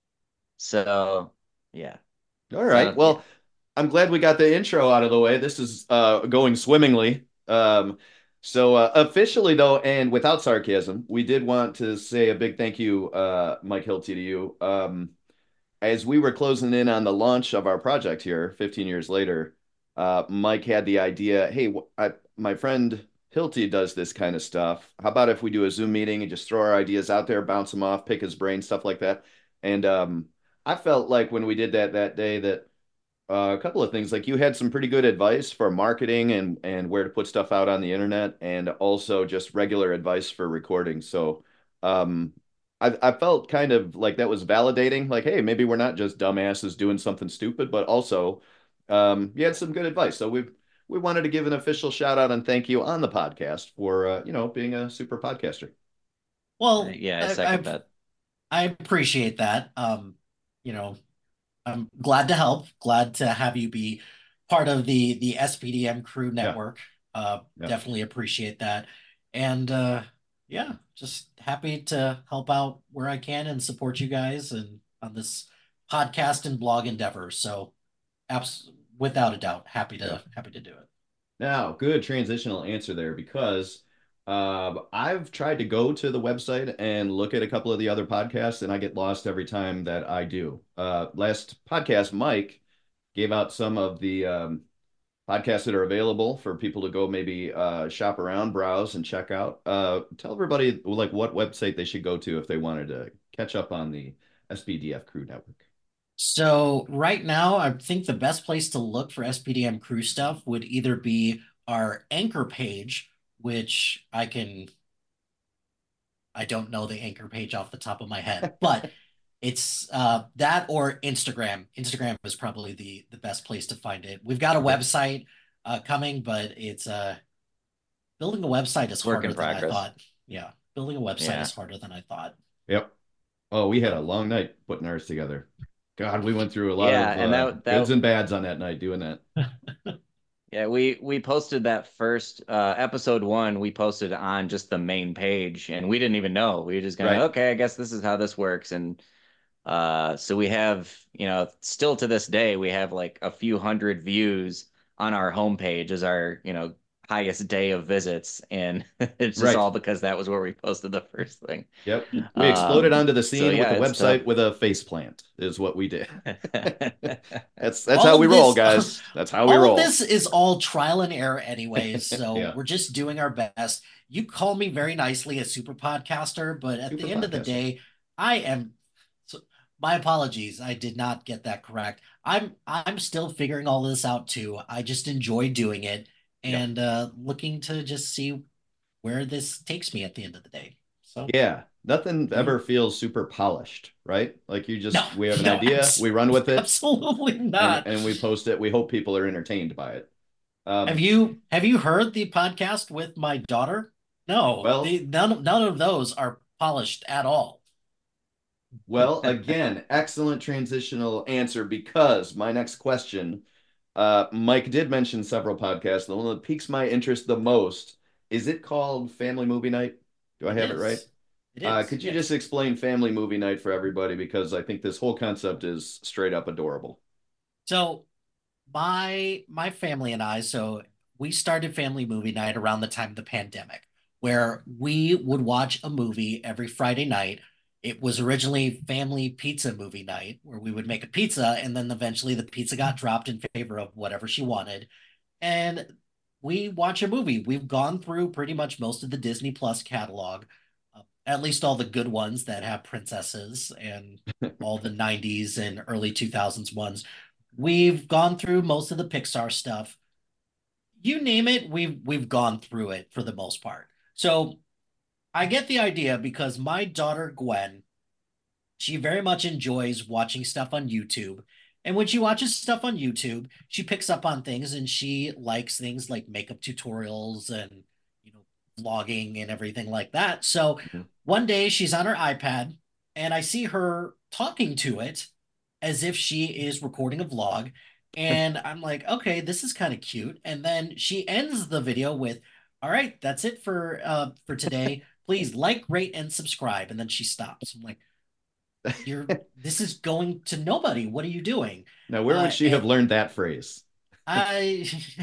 so yeah. All So right. yeah. Well, I'm glad we got the intro out of the way. This is uh, going swimmingly. Um, so uh, officially, though, and without sarcasm, we did want to say a big thank you, uh, Mike Hilty, to you. Um, as we were closing in on the launch of our project here, fifteen years later, uh, Mike had the idea, hey, I, my friend Hilty does this kind of stuff. How about if we do a Zoom meeting and just throw our ideas out there, bounce them off, pick his brain, stuff like that. And um, I felt like when we did that that day that uh, a couple of things. Like you had some pretty good advice for marketing and and where to put stuff out on the internet, and also just regular advice for recording. So, um, I I felt kind of like that was validating. Like, hey, maybe we're not just dumbasses doing something stupid, but also, um, you had some good advice. So we we wanted to give an official shout out and thank you on the podcast for uh, you know being a super podcaster. Uh, Well, yeah, I I, second I that. I appreciate that. Um, you know, I'm glad to help. Glad to have you be part of the the S P D M crew Yeah, network. Uh, yeah. definitely appreciate that. And uh, yeah, just happy to help out where I can and support you guys and on this podcast and blog endeavor. So, abs without a doubt, happy Yeah. to happy to do it. Now, good transitional answer there because uh, I've tried to go to the website and look at a couple of the other podcasts, and I get lost every time that I do. Uh, last podcast, Mike gave out some of the um, podcasts that are available for people to go maybe uh, shop around, browse, and check out. Uh, tell everybody like what website they should go to if they wanted to catch up on the S B D F Crew Network. So right now, I think the best place to look for S P D M crew stuff would either be our anchor page, which I can I don't know the anchor page off the top of my head, but it's uh, that or Instagram. Instagram is probably the the best place to find it. We've got a Okay. website uh, coming, but it's uh, building a website is Work harder in than I progress. thought. Yeah, building a website Yeah. is harder than I thought. Yep. Oh, we had a But long night putting ours together. God, we went through a lot Yeah, of and uh, that goods that and bads on that night doing that. yeah, we we posted that first uh episode one, we posted on just the main page and we didn't even know. We were just gonna, Right. okay, I guess this is how this works. And uh so we have, you know, still to this day, we have like a few hundred views on our homepage as our, you know, highest day of visits, and it's just Right. all because that was where we posted the first thing. Yep. We exploded Um, onto the so scene with yeah, the it's tough. website with a face plant, is what we did. That's that's All how we of roll, this, guys. That's how we all of roll. this is all trial and error anyways, so Yeah. we're just doing our best. You call me very nicely a super podcaster, but at Super the end of the podcaster. day, I am so my apologies. I did not get that correct. I'm I'm still figuring all this out too. I just enjoy doing it Yeah. and uh looking to just see where this takes me at the end of the day. So, Yeah. Nothing yeah. ever feels super polished, right? Like you No, just we have an no, idea, abs we run with it, absolutely and not. and we post it. We hope people are entertained by it. Have Um, you have you heard the podcast with my daughter? No, well, the none none of those are polished at all. well, again, excellent transitional answer because my next question, uh, Mike did mention several podcasts. The one that piques my interest the most, is it called Family Movie Night? Do I It have it right? is. It Uh, is. could you just Yes. explain Family Movie Night for everybody? Because I think this whole concept is straight up adorable. So my my family and I, so we started family movie night around the time of the pandemic, where we would watch a movie every Friday night. It was originally family pizza movie night, where we would make a pizza, and then eventually the pizza got dropped in favor of whatever she wanted. And we watch a movie. We've gone through pretty much most of the Disney Plus catalog, uh, at least all the good ones that have princesses and all the nineties and early two thousands ones. We've gone through most of the Pixar stuff. You name it, we've we've gone through it for the most part. So I get the idea because my daughter Gwen, she very much enjoys watching stuff on YouTube. And when she watches stuff on YouTube, she picks up on things and she likes things like makeup tutorials and, you know, vlogging and everything like that. So Mhm. one day she's on her iPad and I see her talking to it as if she is recording a vlog. And I'm like, okay, this is kind of cute. And then she ends the video with, all right, that's it for uh for today. Please like, rate, and subscribe. And then she stops. I'm like, you're this is going to nobody. What are you doing? Now, where would Uh, she have and learned that phrase? I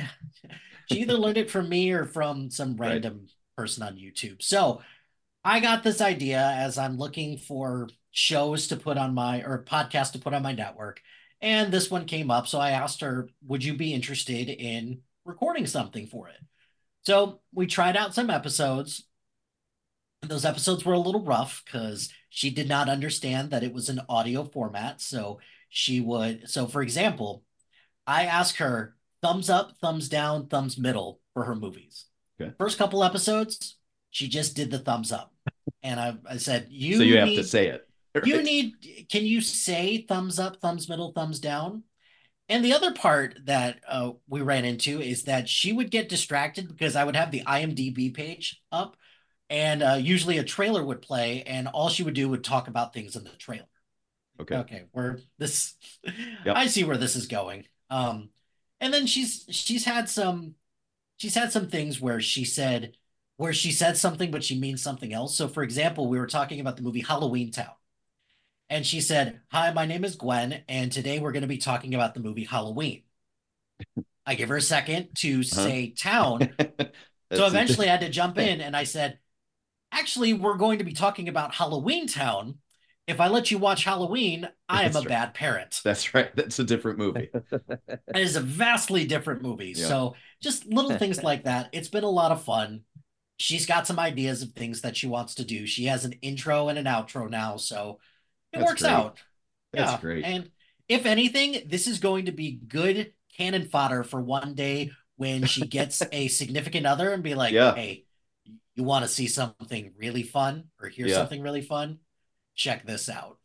she either learned it from me or from some Right. random person on YouTube. So I got this idea as I'm looking for shows to put on my or podcast to put on my network. And this one came up. So I asked her, would you be interested in recording something for it? So we tried out some episodes. Those episodes were a little rough because she did not understand that it was an audio format. So she would, so for example, I asked her thumbs up, thumbs down, thumbs middle for her movies. Okay. First couple episodes, she just did the thumbs up. And I, I said, So you you have to need, say it. you Right. need, can you say thumbs up, thumbs middle, thumbs down? And the other part that uh, we ran into is that she would get distracted because I would have the IMDb page up and uh, usually a trailer would play and all she would do would talk about things in the trailer. Okay. Okay, where this Yep. I see where this is going. Um, and then she's she's had some she's had some things where she said where she said something but she means something else. So for example, we were talking about the movie Halloween Town. And she said, "Hi, my name is Gwen, and today we're going to be talking about the movie Halloween." I give her a second to Uh-huh. say town. So That's eventually it. I had to jump in and I said, actually, we're going to be talking about Halloween Town. If I let you watch Halloween, I am a That's right. bad parent. That's right. That's a different movie. It is a vastly different movie. Yeah. So just little things like that. It's been a lot of fun. She's got some ideas of things that she wants to do. She has an intro and an outro now, so it That's works great. out. That's Yeah. great. And if anything, this is going to be good cannon fodder for one day when she gets a significant other and be like, Yeah. hey, you want to see something really fun or hear Yeah. something really fun? Check this out.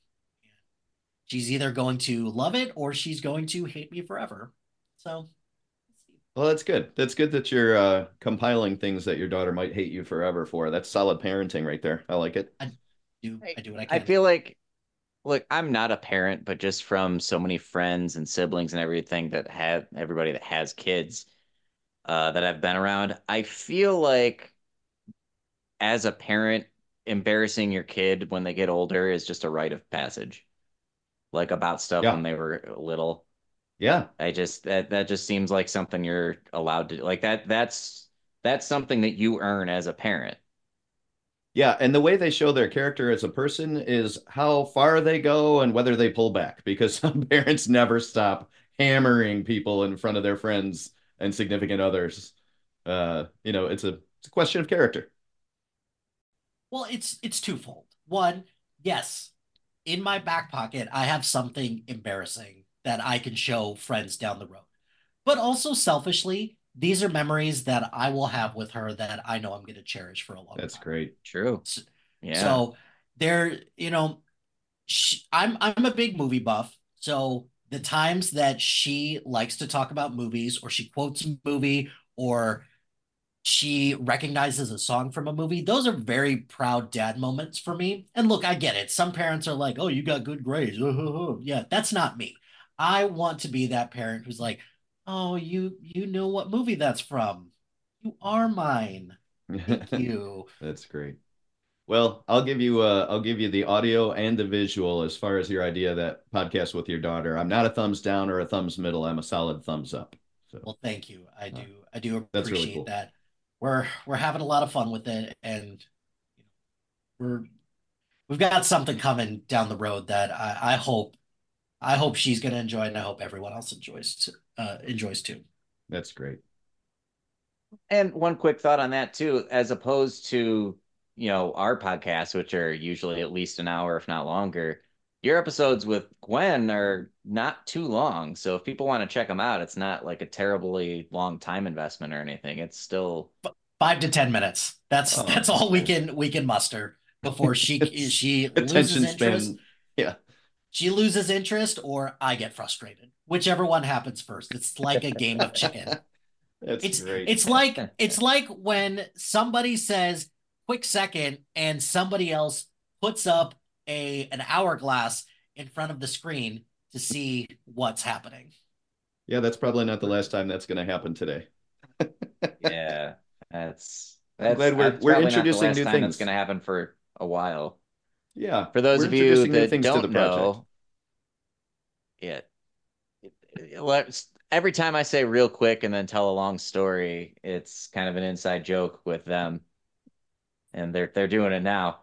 She's either going to love it or she's going to hate me forever. So, Well, that's good. That's good that you're uh, compiling things that your daughter might hate you forever for. That's solid parenting right there. I like it. I do I, I do what I I can. feel like, look, I'm not a parent, but just from so many friends and siblings and everything that have everybody that has kids uh, that I've been around, I feel like as a parent, embarrassing your kid when they get older is just a rite of passage, like about stuff Yeah. when they were little. Yeah. I just that that just seems like something you're allowed to like that. That's that's something that you earn as a parent. Yeah, and the way they show their character as a person is how far they go and whether they pull back, because some parents never stop hammering people in front of their friends and significant others. Uh, you know, it's a it's a question of character. Well, it's it's twofold. One, yes, in my back pocket, I have something embarrassing that I can show friends down the road. But also selfishly, these are memories that I will have with her that I know I'm going to cherish for a long That's time. great. True. So, Yeah. so there, you know, she, I'm I'm a big movie buff. So the times that she likes to talk about movies or she quotes a movie or she recognizes a song from a movie, those are very proud dad moments for me. And look, I get it. Some parents are like, "Oh, you got good grades." Yeah, that's not me. I want to be that parent who's like, "Oh, you you know what movie that's from. You are mine. Thank you." That's great. Well, I'll give you uh I'll give you the audio and the visual as far as your idea of that podcast with your daughter. I'm not a thumbs down or a thumbs middle. I'm a solid thumbs up. So Well, thank you. I uh, do I do that's really appreciate cool. that. We're we're having a lot of fun with it, and we're we've got something coming down the road that I, I hope I hope she's going to enjoy, and I hope everyone else enjoys uh, enjoys too. That's great. And one quick thought on that too, as opposed to, you know, our podcasts, which are usually at least an hour, if not longer, your episodes with Gwen are not too long. So if people want to check them out, it's not like a terribly long time investment or anything. It's still, Five to ten minutes. That's Oh, that's that's all we cool. can we can muster before she It's she loses attention interest. span. Yeah. She loses interest, or I get frustrated. Whichever one happens first. It's like a game of chicken. That's It's great. it's like it's like when somebody says quick second and somebody else puts up a an hourglass in front of the screen to see what's happening. Yeah, that's probably not the last time that's going to happen today. yeah, that's I'm that's glad we're that's we're probably not the introducing last new time that's going things. to happen for a while. Yeah, For those we're of you introducing new that things to the don't project. know, yeah, let's every time I say real quick and then tell a long story, it's kind of an inside joke with them, and they're they're doing it now.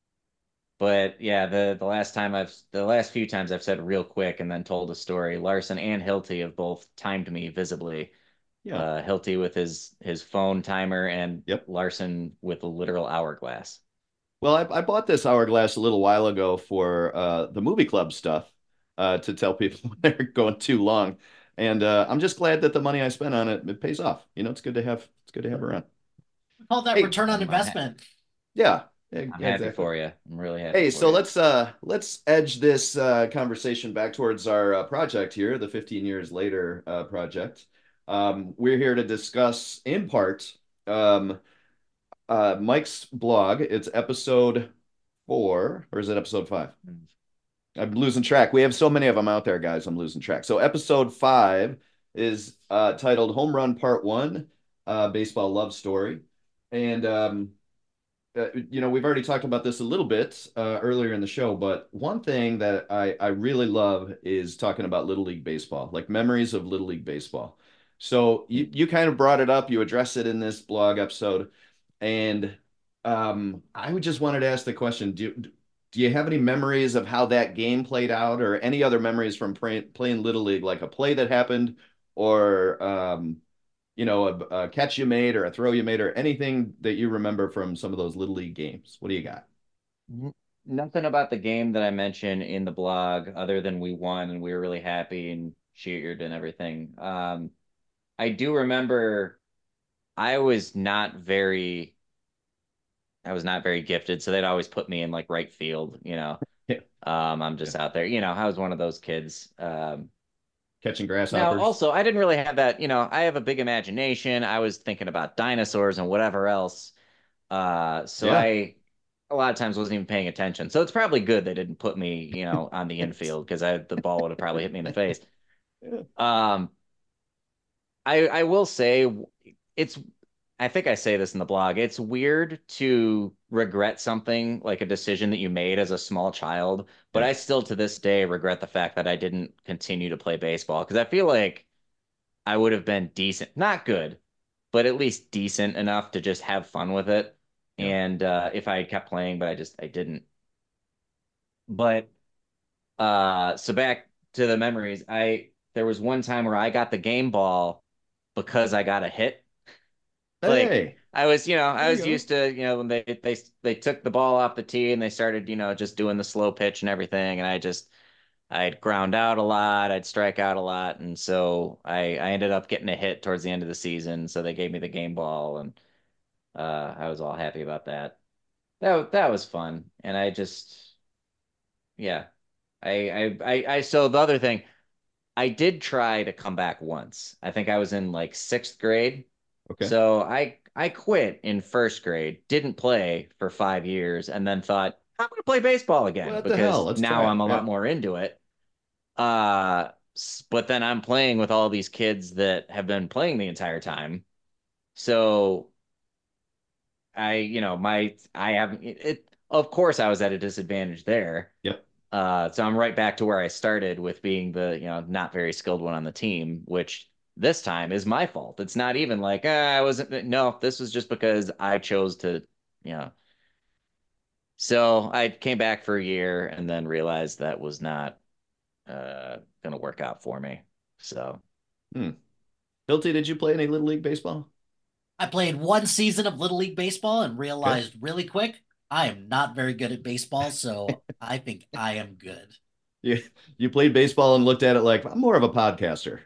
But yeah, the the last time I've the last few times I've said real quick and then told a story, Larson and Hilty have both timed me visibly. Yeah. Uh, Hilty with his his phone timer and Yep. Larson with a literal hourglass. Well, I, I bought this hourglass a little while ago for uh, the movie club stuff uh, to tell people when they're going too long, and uh, I'm just glad that the money I spent on it it pays off. You know, it's good to have it's good to have around. We call that Hey, return on I'm I'm, ha investment. yeah, yeah, I'm yeah, happy exactly. for you. I'm really happy Hey, for so you. let's uh let's edge this uh conversation back towards our uh, project here, the fifteen years later uh project. Um, we're here to discuss in part um uh Mike's blog. It's episode four, or is it episode five? I'm losing track. We have so many of them out there, guys. I'm losing track. So episode five is uh titled Home Run Part One, uh, Baseball Love Story. And um uh, you know, we've already talked about this a little bit uh, earlier in the show, but one thing that I, I really love is talking about Little League Baseball, like memories of Little League Baseball. So you, you kind of brought it up, you addressed it in this blog episode, and um, I would just wanted to ask the question, do, do you have any memories of how that game played out or any other memories from play, playing Little League, like a play that happened or um, you know, a, a catch you made or a throw you made or anything that you remember from some of those little league games. What do you got? N- Nothing about the game that I mentioned in the blog other than we won and we were really happy and cheered and everything. Um, I do remember I was not very I was not very gifted, so they'd always put me in like right field, you know. Yeah, Um, I'm yeah. just out there, you know, I was one of those kids. Um, Catching now grasshoppers. also I didn't really have that, you know, I have a big imagination. I was thinking about dinosaurs and whatever else. Uh, so Yeah. I a lot of times wasn't even paying attention. So it's probably good they didn't put me, you know, on the infield because I the ball would have probably hit me in the face. Yeah. Um, I I will say it's I think I say this in the blog. It's weird to regret something like a decision that you made as a small child, but Yeah. I still to this day regret the fact that I didn't continue to play baseball because I feel like I would have been decent, not good, but at least decent enough to just have fun with it. Yeah. And uh, if I had kept playing, but I just I didn't. But uh, so back to the memories, I there was one time where I got the game ball because I got a hit. Like Hey, I was, you know, I there you was go. used to, you know, when they they they took the ball off the tee and they started, you know, just doing the slow pitch and everything, and I just I'd ground out a lot, I'd strike out a lot, and so I I ended up getting a hit towards the end of the season, so they gave me the game ball, and uh, I was all happy about that. That that was fun, and I just yeah, I I I, I so the other thing, I did try to come back once. I think I was in like sixth grade. Okay. So I I quit in first grade, didn't play for five years, and then thought, I'm gonna play baseball again What the hell? because Let's now try I'm it. a lot Yeah. more into it. Uh, s- but then I'm playing with all these kids that have been playing the entire time. So I, you know, my I haven't it, it of course I was at a disadvantage there. Yep. Uh, so I'm right back to where I started with being the, you know, not very skilled one on the team, which this time is my fault. It's not even like, ah, I wasn't, no, this was just because I chose to, you know. So I came back for a year and then realized that was not uh gonna work out for me. So Hmm. Hilty, did you play any Little League baseball? I played one season of Little League Baseball and Okay. realized really quick I am not very good at baseball, so I think I am good. You you played baseball and looked at it like I'm more of a podcaster.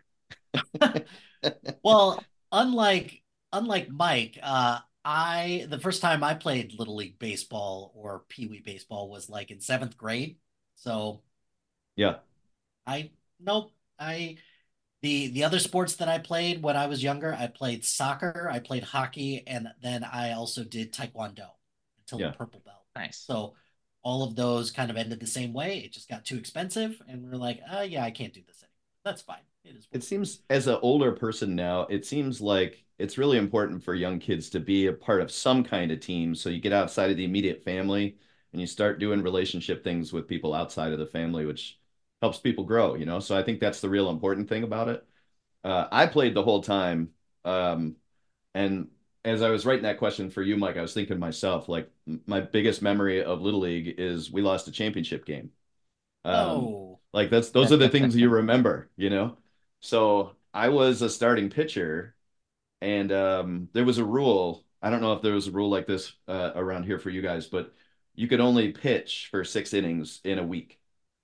Well, unlike unlike Mike, uh, I the first time I played Little League Baseball or Pee Wee Baseball was like in seventh grade. So Yeah. I nope. I the the other sports that I played when I was younger, I played soccer, I played hockey, and then I also did taekwondo until a Yeah. purple belt. nice. So all of those kind of ended the same way. It just got too expensive, and we're like, oh yeah, I can't do this anymore. That's fine. It is what It it is. seems as an older person now, it seems like it's really important for young kids to be a part of some kind of team. So you get outside of the immediate family and you start doing relationship things with people outside of the family, which helps people grow, you know? So I think that's the real important thing about it. Uh, I played the whole time. Um, and as I was writing that question for you, Mike, I was thinking to myself, like, my biggest memory of Little League is we lost a championship game. Um, Oh, like that's those are the things you remember, you know? So I was a starting pitcher and um, there was a rule. I don't know if there was a rule like this uh, around here for you guys, but you could only pitch for six innings in a week.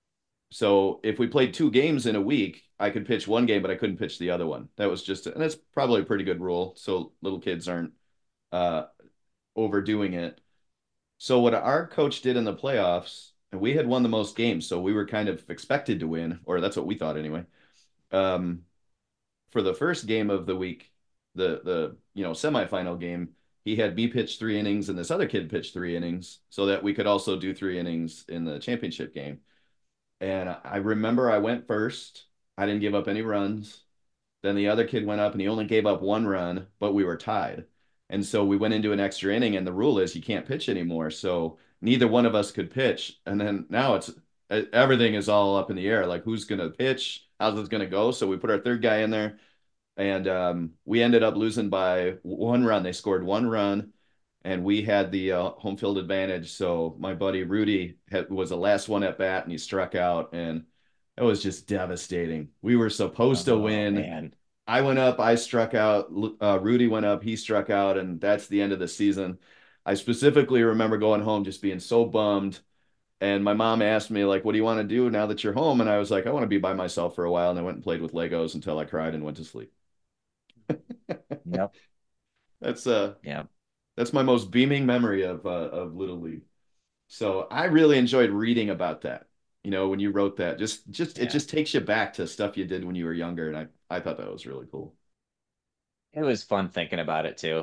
So if we played two games in a week, I could pitch one game, but I couldn't pitch the other one. That was just, and that's probably a pretty good rule. So little kids aren't uh, overdoing it. So what our coach did in the playoffs, and we had won the most games, so we were kind of expected to win, or that's what we thought anyway. Um, for the first game of the week, the the you know semifinal game, he had me pitch three innings and this other kid pitch three innings, so that we could also do three innings in the championship game. And I remember I went first. I didn't give up any runs. Then the other kid went up and he only gave up one run, but we were tied. And so we went into an extra inning, and the rule is you can't pitch anymore. So neither one of us could pitch. And then now it's everything is all up in the air. Like who's going to pitch? How's this going to go? So we put our third guy in there, and um, we ended up losing by one run. They scored one run, and we had the uh, home field advantage. So my buddy Rudy had, was the last one at bat, and he struck out, and it was just devastating. We were supposed to Oh win. man. I went up, I struck out. Uh, Rudy went up, he struck out, and that's the end of the season. I specifically remember going home just being so bummed. And my mom asked me, like, what do you want to do now that you're home? And I was like, I want to be by myself for a while. And I went and played with Legos until I cried and went to sleep. Yep. That's uh Yep. that's my most beaming memory of uh, of Little League. So I really enjoyed reading about that. You know, when you wrote that, just just it Yeah. just takes you back to stuff you did when you were younger, and I I thought that was really cool. It was fun thinking about it too.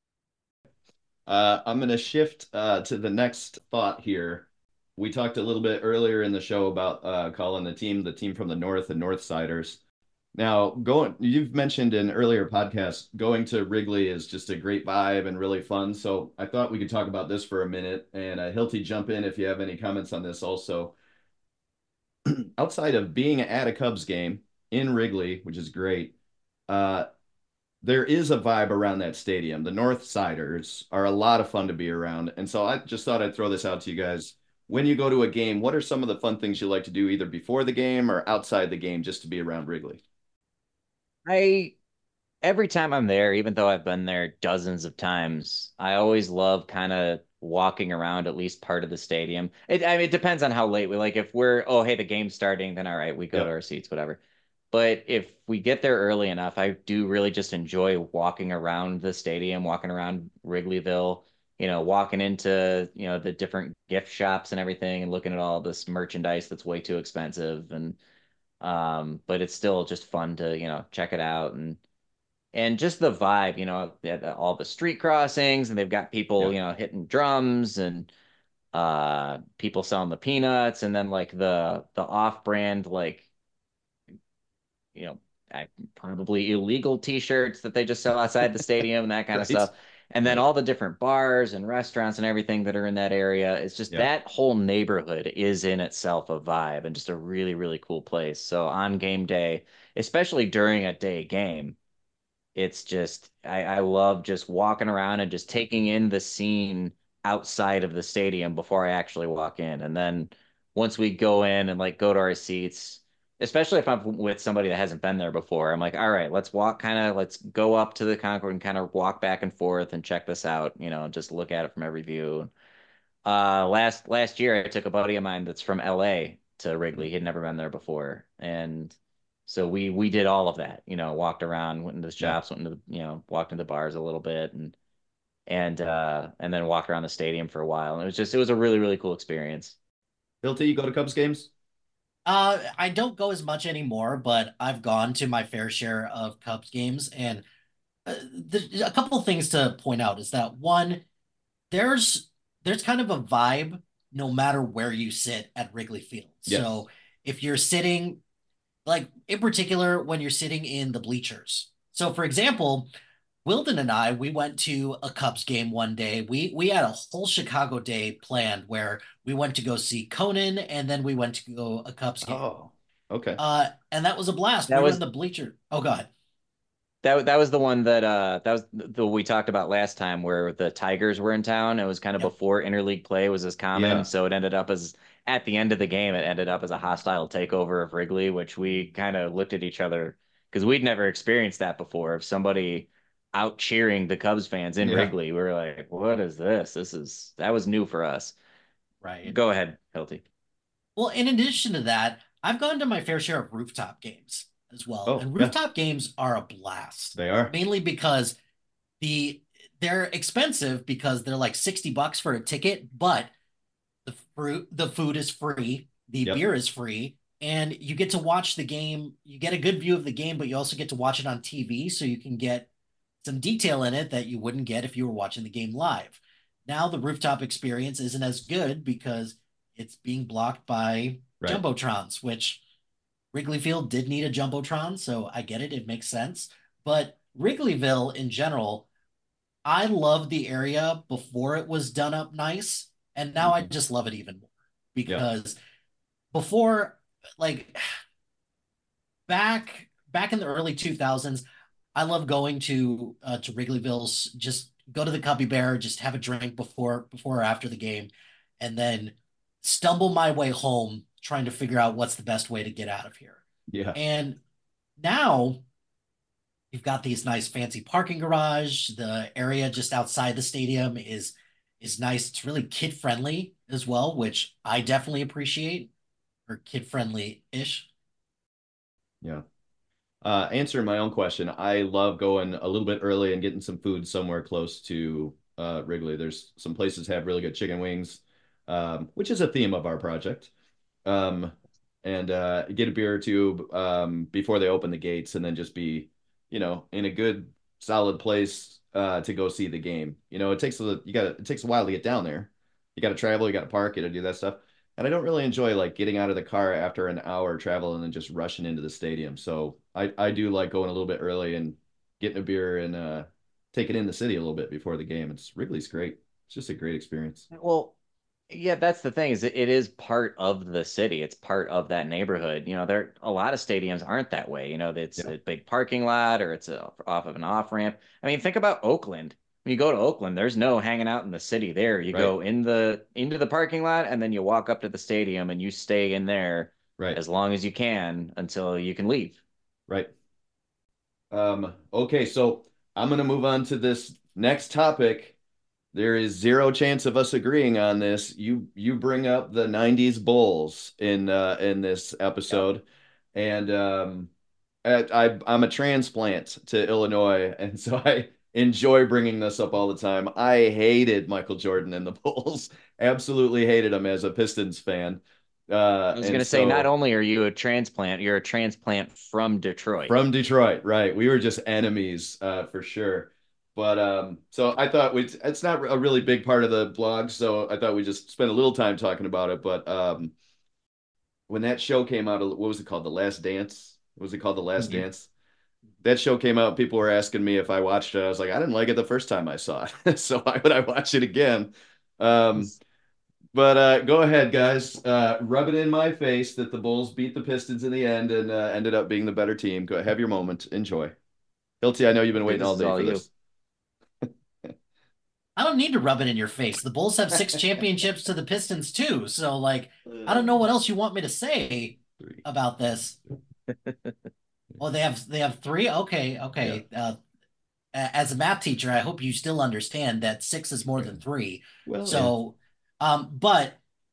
Uh, I'm going to shift uh, to the next thought here. We talked a little bit earlier in the show about uh, calling the team the team from the North and Northsiders. Now, going, you've mentioned in earlier podcasts, going to Wrigley is just a great vibe and really fun. So I thought we could talk about this for a minute. And uh, Hilty, jump in if you have any comments on this also. Outside of being at a Cubs game in Wrigley, which is great, uh, there is a vibe around that stadium. The North Siders are a lot of fun to be around. And so I just thought I'd throw this out to you guys. When you go to a game, what are some of the fun things you like to do either before the game or outside the game just to be around Wrigley? I every time I'm there, even though I've been there dozens of times, I always love kind of walking around at least part of the stadium. It, I mean, it depends on how late we like. If we're, oh, hey, the game's starting, then all right, we go to Yep. our seats, whatever. But if we get there early enough, I do really just enjoy walking around the stadium, walking around Wrigleyville, you know, walking into, you know, the different gift shops and everything and looking at all this merchandise that's way too expensive. And, um, but it's still just fun to, you know, check it out and, and just the vibe, you know, they had all the street crossings and they've got people, Yeah. you know, hitting drums and uh people selling the peanuts and then like the the off-brand like, you know, I, probably illegal t-shirts that they just sell outside the stadium and that kind of Right. stuff. And then Right. all the different bars and restaurants and everything that are in that area. It's just Yeah. that whole neighborhood is in itself a vibe and just a really, really cool place. So on game day, especially during a day game, it's just I, I love just walking around and just taking in the scene outside of the stadium before I actually walk in. And then once we go in and like go to our seats, especially if I'm with somebody that hasn't been there before, I'm like, all right, let's walk kind of let's go up to the Concord and kind of walk back and forth and check this out, you know, just look at it from every view. Uh, last last year, I took a buddy of mine that's from L A to Wrigley. He'd never been there before, and so we we did all of that. You know, walked around, went into the Yeah. shops, went into the, you know, walked into the bars a little bit, and and uh and then walked around the stadium for a while. And it was just it was a really really cool experience. Hilty, you go to Cubs games? Uh, I don't go as much anymore, but I've gone to my fair share of Cubs games, and uh, the, a couple of things to point out is that one, there's there's kind of a vibe no matter where you sit at Wrigley Field. Yes. So if you're sitting, like in particular, when you're sitting in the bleachers. So for example, Wilden and I, we went to a Cubs game one day. We we had a whole Chicago day planned where we went to go see Conan and then we went to go a Cubs game. Oh, okay. Uh, and that was a blast. That We were in was the bleacher. Oh God. that that was the one that uh that was the we talked about last time where the Tigers were in town. It was kind of Yep. before interleague play was as common, Yeah. so it ended up as at the end of the game it ended up as a hostile takeover of Wrigley, which we kind of looked at each other because we'd never experienced that before of somebody out cheering the Cubs fans in Yeah. Wrigley. We were like, "What is this? This is that was new for us." Right. Go ahead, Hilty. Well, in addition to that, I've gone to my fair share of rooftop games as well. Oh, And yeah, rooftop games are a blast, they are. mainly because the they're expensive because they're like sixty bucks for a ticket, but the fruit the food is free, the Yep. beer is free, and you get to watch the game. You get a good view of the game, but you also get to watch it on T V so you can get some detail in it that you wouldn't get if you were watching the game live. Now the rooftop experience isn't as good because it's being blocked by Right. jumbotrons, which Wrigley Field did need a jumbotron, so I get it, it makes sense. But Wrigleyville in general, I loved the area before it was done up nice, and now I Mhm. just love it even more Yeah. because before, like back back in the early two thousands, I love going to uh, to Wrigleyville's, just go to the Cubby Bear, just have a drink before before or after the game, and then stumble my way home trying to figure out what's the best way to get out of here. Yeah. And now you've got these nice fancy parking garage. The area just outside the stadium is is nice. It's really kid friendly as well, which I definitely appreciate, or kid friendly ish. Yeah. Uh, answering my own question, I love going a little bit early and getting some food somewhere close to uh, Wrigley. There's some places have really good chicken wings, um, which is a theme of our project. Um, and uh, get a beer or two um, before they open the gates, and then just be, you know, in a good solid place uh, to go see the game. You know, it takes a you got it takes a while to get down there. You got to travel, you got to park, you got to do that stuff. And I don't really enjoy like getting out of the car after an hour travel and then just rushing into the stadium. So I I do like going a little bit early and getting a beer and uh taking in the city a little bit before the game. It's Wrigley's great. It's just a great experience. Well, Yeah, that's the thing is it, it is part of the city. It's part of that neighborhood. You know, there a lot of stadiums aren't that way. You know, it's Yeah, a big parking lot or it's a, off of an off ramp. I mean, think about Oakland. When you go to Oakland, there's no hanging out in the city there. You right, go in the into the parking lot and then you walk up to the stadium and you stay in there right, as long as you can until you can leave. right. Um, okay, so I'm gonna move on to this next topic. There is zero chance of us agreeing on this. You you bring up the nineties Bulls in uh in this Yep. episode. And um I, I I'm a transplant to Illinois, and so I enjoy bringing this up all the time. I hated Michael Jordan and the Bulls. Absolutely hated him as a Pistons fan. Uh I was and gonna say, not so only are you a transplant, you're a transplant from Detroit. from Detroit, right? We were just enemies, uh, for sure. But um, so I thought we it's not a really big part of the blog, so I thought we just spend a little time talking about it. But um, when that show came out, what was it called? The Last Dance? What was it called? The Last Mhm. Dance? That show came out. People were asking me if I watched it. I was like, I didn't like it the first time I saw it, so why would I watch it again? Um, but uh, go ahead, guys. Uh, rub it in my face that the Bulls beat the Pistons in the end and uh, ended up being the better team. Go have your moment. Enjoy. Hilty, I know you've been waiting This all is day all for you. this. I don't need to rub it in your face. The Bulls have six championships to the Pistons too. So like, I don't know what else you want me to say Three. about this. Oh, they have they have three. Okay, Yeah. okay. Uh, as a math teacher, I hope you still understand that six is more than three. Well, yeah. So, um, but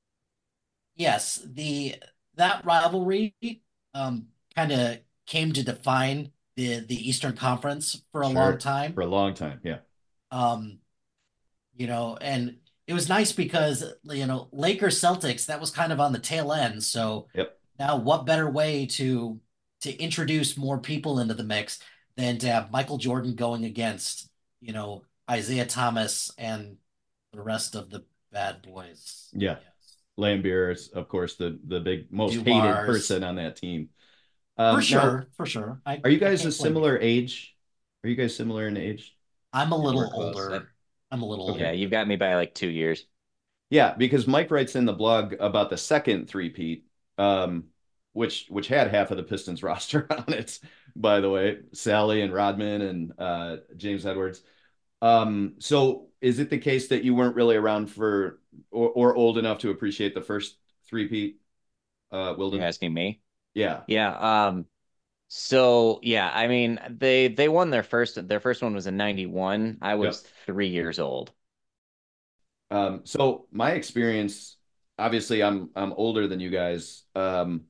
yes, the that rivalry um kind of came to define the the Eastern Conference for a long Sure. For time. a long time. Yeah. Um, you know, and it was nice because you know Lakers Celtics that was kind of on the tail end. So Yep. now, what better way to to introduce more people into the mix than to have Michael Jordan going against you know Isaiah Thomas and the rest of the bad boys? Yeah. Yes, Lambeer is, of course, the the big most hated Dumars person on that team. for Um, now, sure, for sure. I are you I guys a can't blame you. similar age? Are you guys similar in age? I'm a Yeah, we're little close. I, older. I'm a little Okay. yeah, older. you've got me by like two years. Yeah, because Mike writes in the blog about the second three-peat, um, which which had half of the Pistons roster on it, by the way, Sally and Rodman and uh, James Edwards. Um, so is it the case that you weren't really around for or, or old enough to appreciate the first three-peat, uh, You're Wilden? asking me? Yeah. Yeah. Um, so yeah, I mean, they they won their first their first one was in ninety-one. I was Yep. three years old. Um, so my experience, obviously, I'm I'm older than you guys. Um,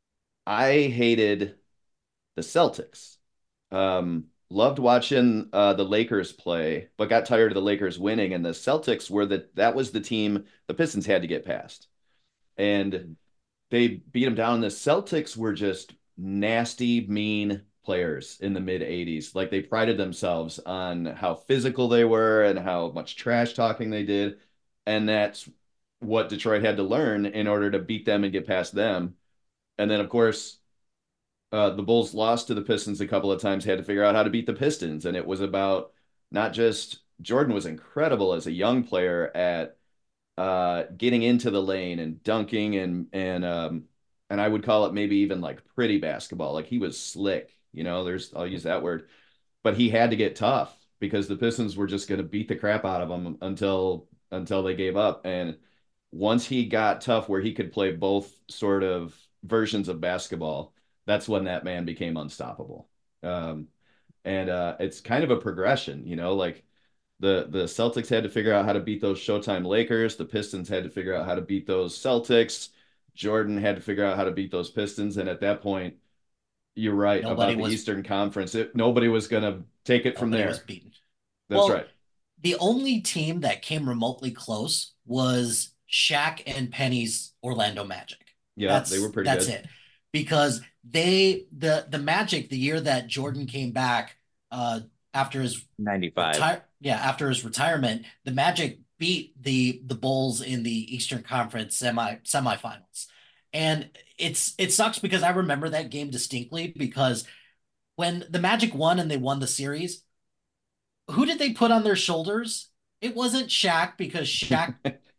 I hated the Celtics. Um, loved watching uh, the Lakers play, but got tired of the Lakers winning. And the Celtics were the that was the team the Pistons had to get past, and they beat them down. The Celtics were just nasty, mean players in the mid eighties. Like they prided themselves on how physical they were and how much trash talking they did. And that's what Detroit had to learn in order to beat them and get past them. And then, of course, uh, the Bulls lost to the Pistons a couple of times, had to figure out how to beat the Pistons. And it was about not just Jordan was incredible as a young player at uh, getting into the lane and dunking and and um, and I would call it maybe even like pretty basketball. Like he was slick, you know. There's I'll use that word, but he had to get tough because the Pistons were just going to beat the crap out of him until until they gave up. And once he got tough, where he could play both sort of versions of basketball, that's when that man became unstoppable. Um, and uh, it's kind of a progression, you know, like the the Celtics had to figure out how to beat those Showtime Lakers. The Pistons had to figure out how to beat those Celtics. Jordan had to figure out how to beat those Pistons. And at that point, you're right Nobody about the was Eastern Conference. It, nobody was going to take it from nobody was there. beaten. That's Well, right. the only team that came remotely close was Shaq and Penny's Orlando Magic. Yeah, they were That's pretty that's good. it. Because they the the Magic, the year that Jordan came back uh after his ninety-five. retire yeah, after his retirement, the Magic beat the the Bulls in the Eastern Conference semi semifinals. And it's it sucks because I remember that game distinctly because when the Magic won and they won the series, who did they put on their shoulders? It wasn't Shaq because Shaq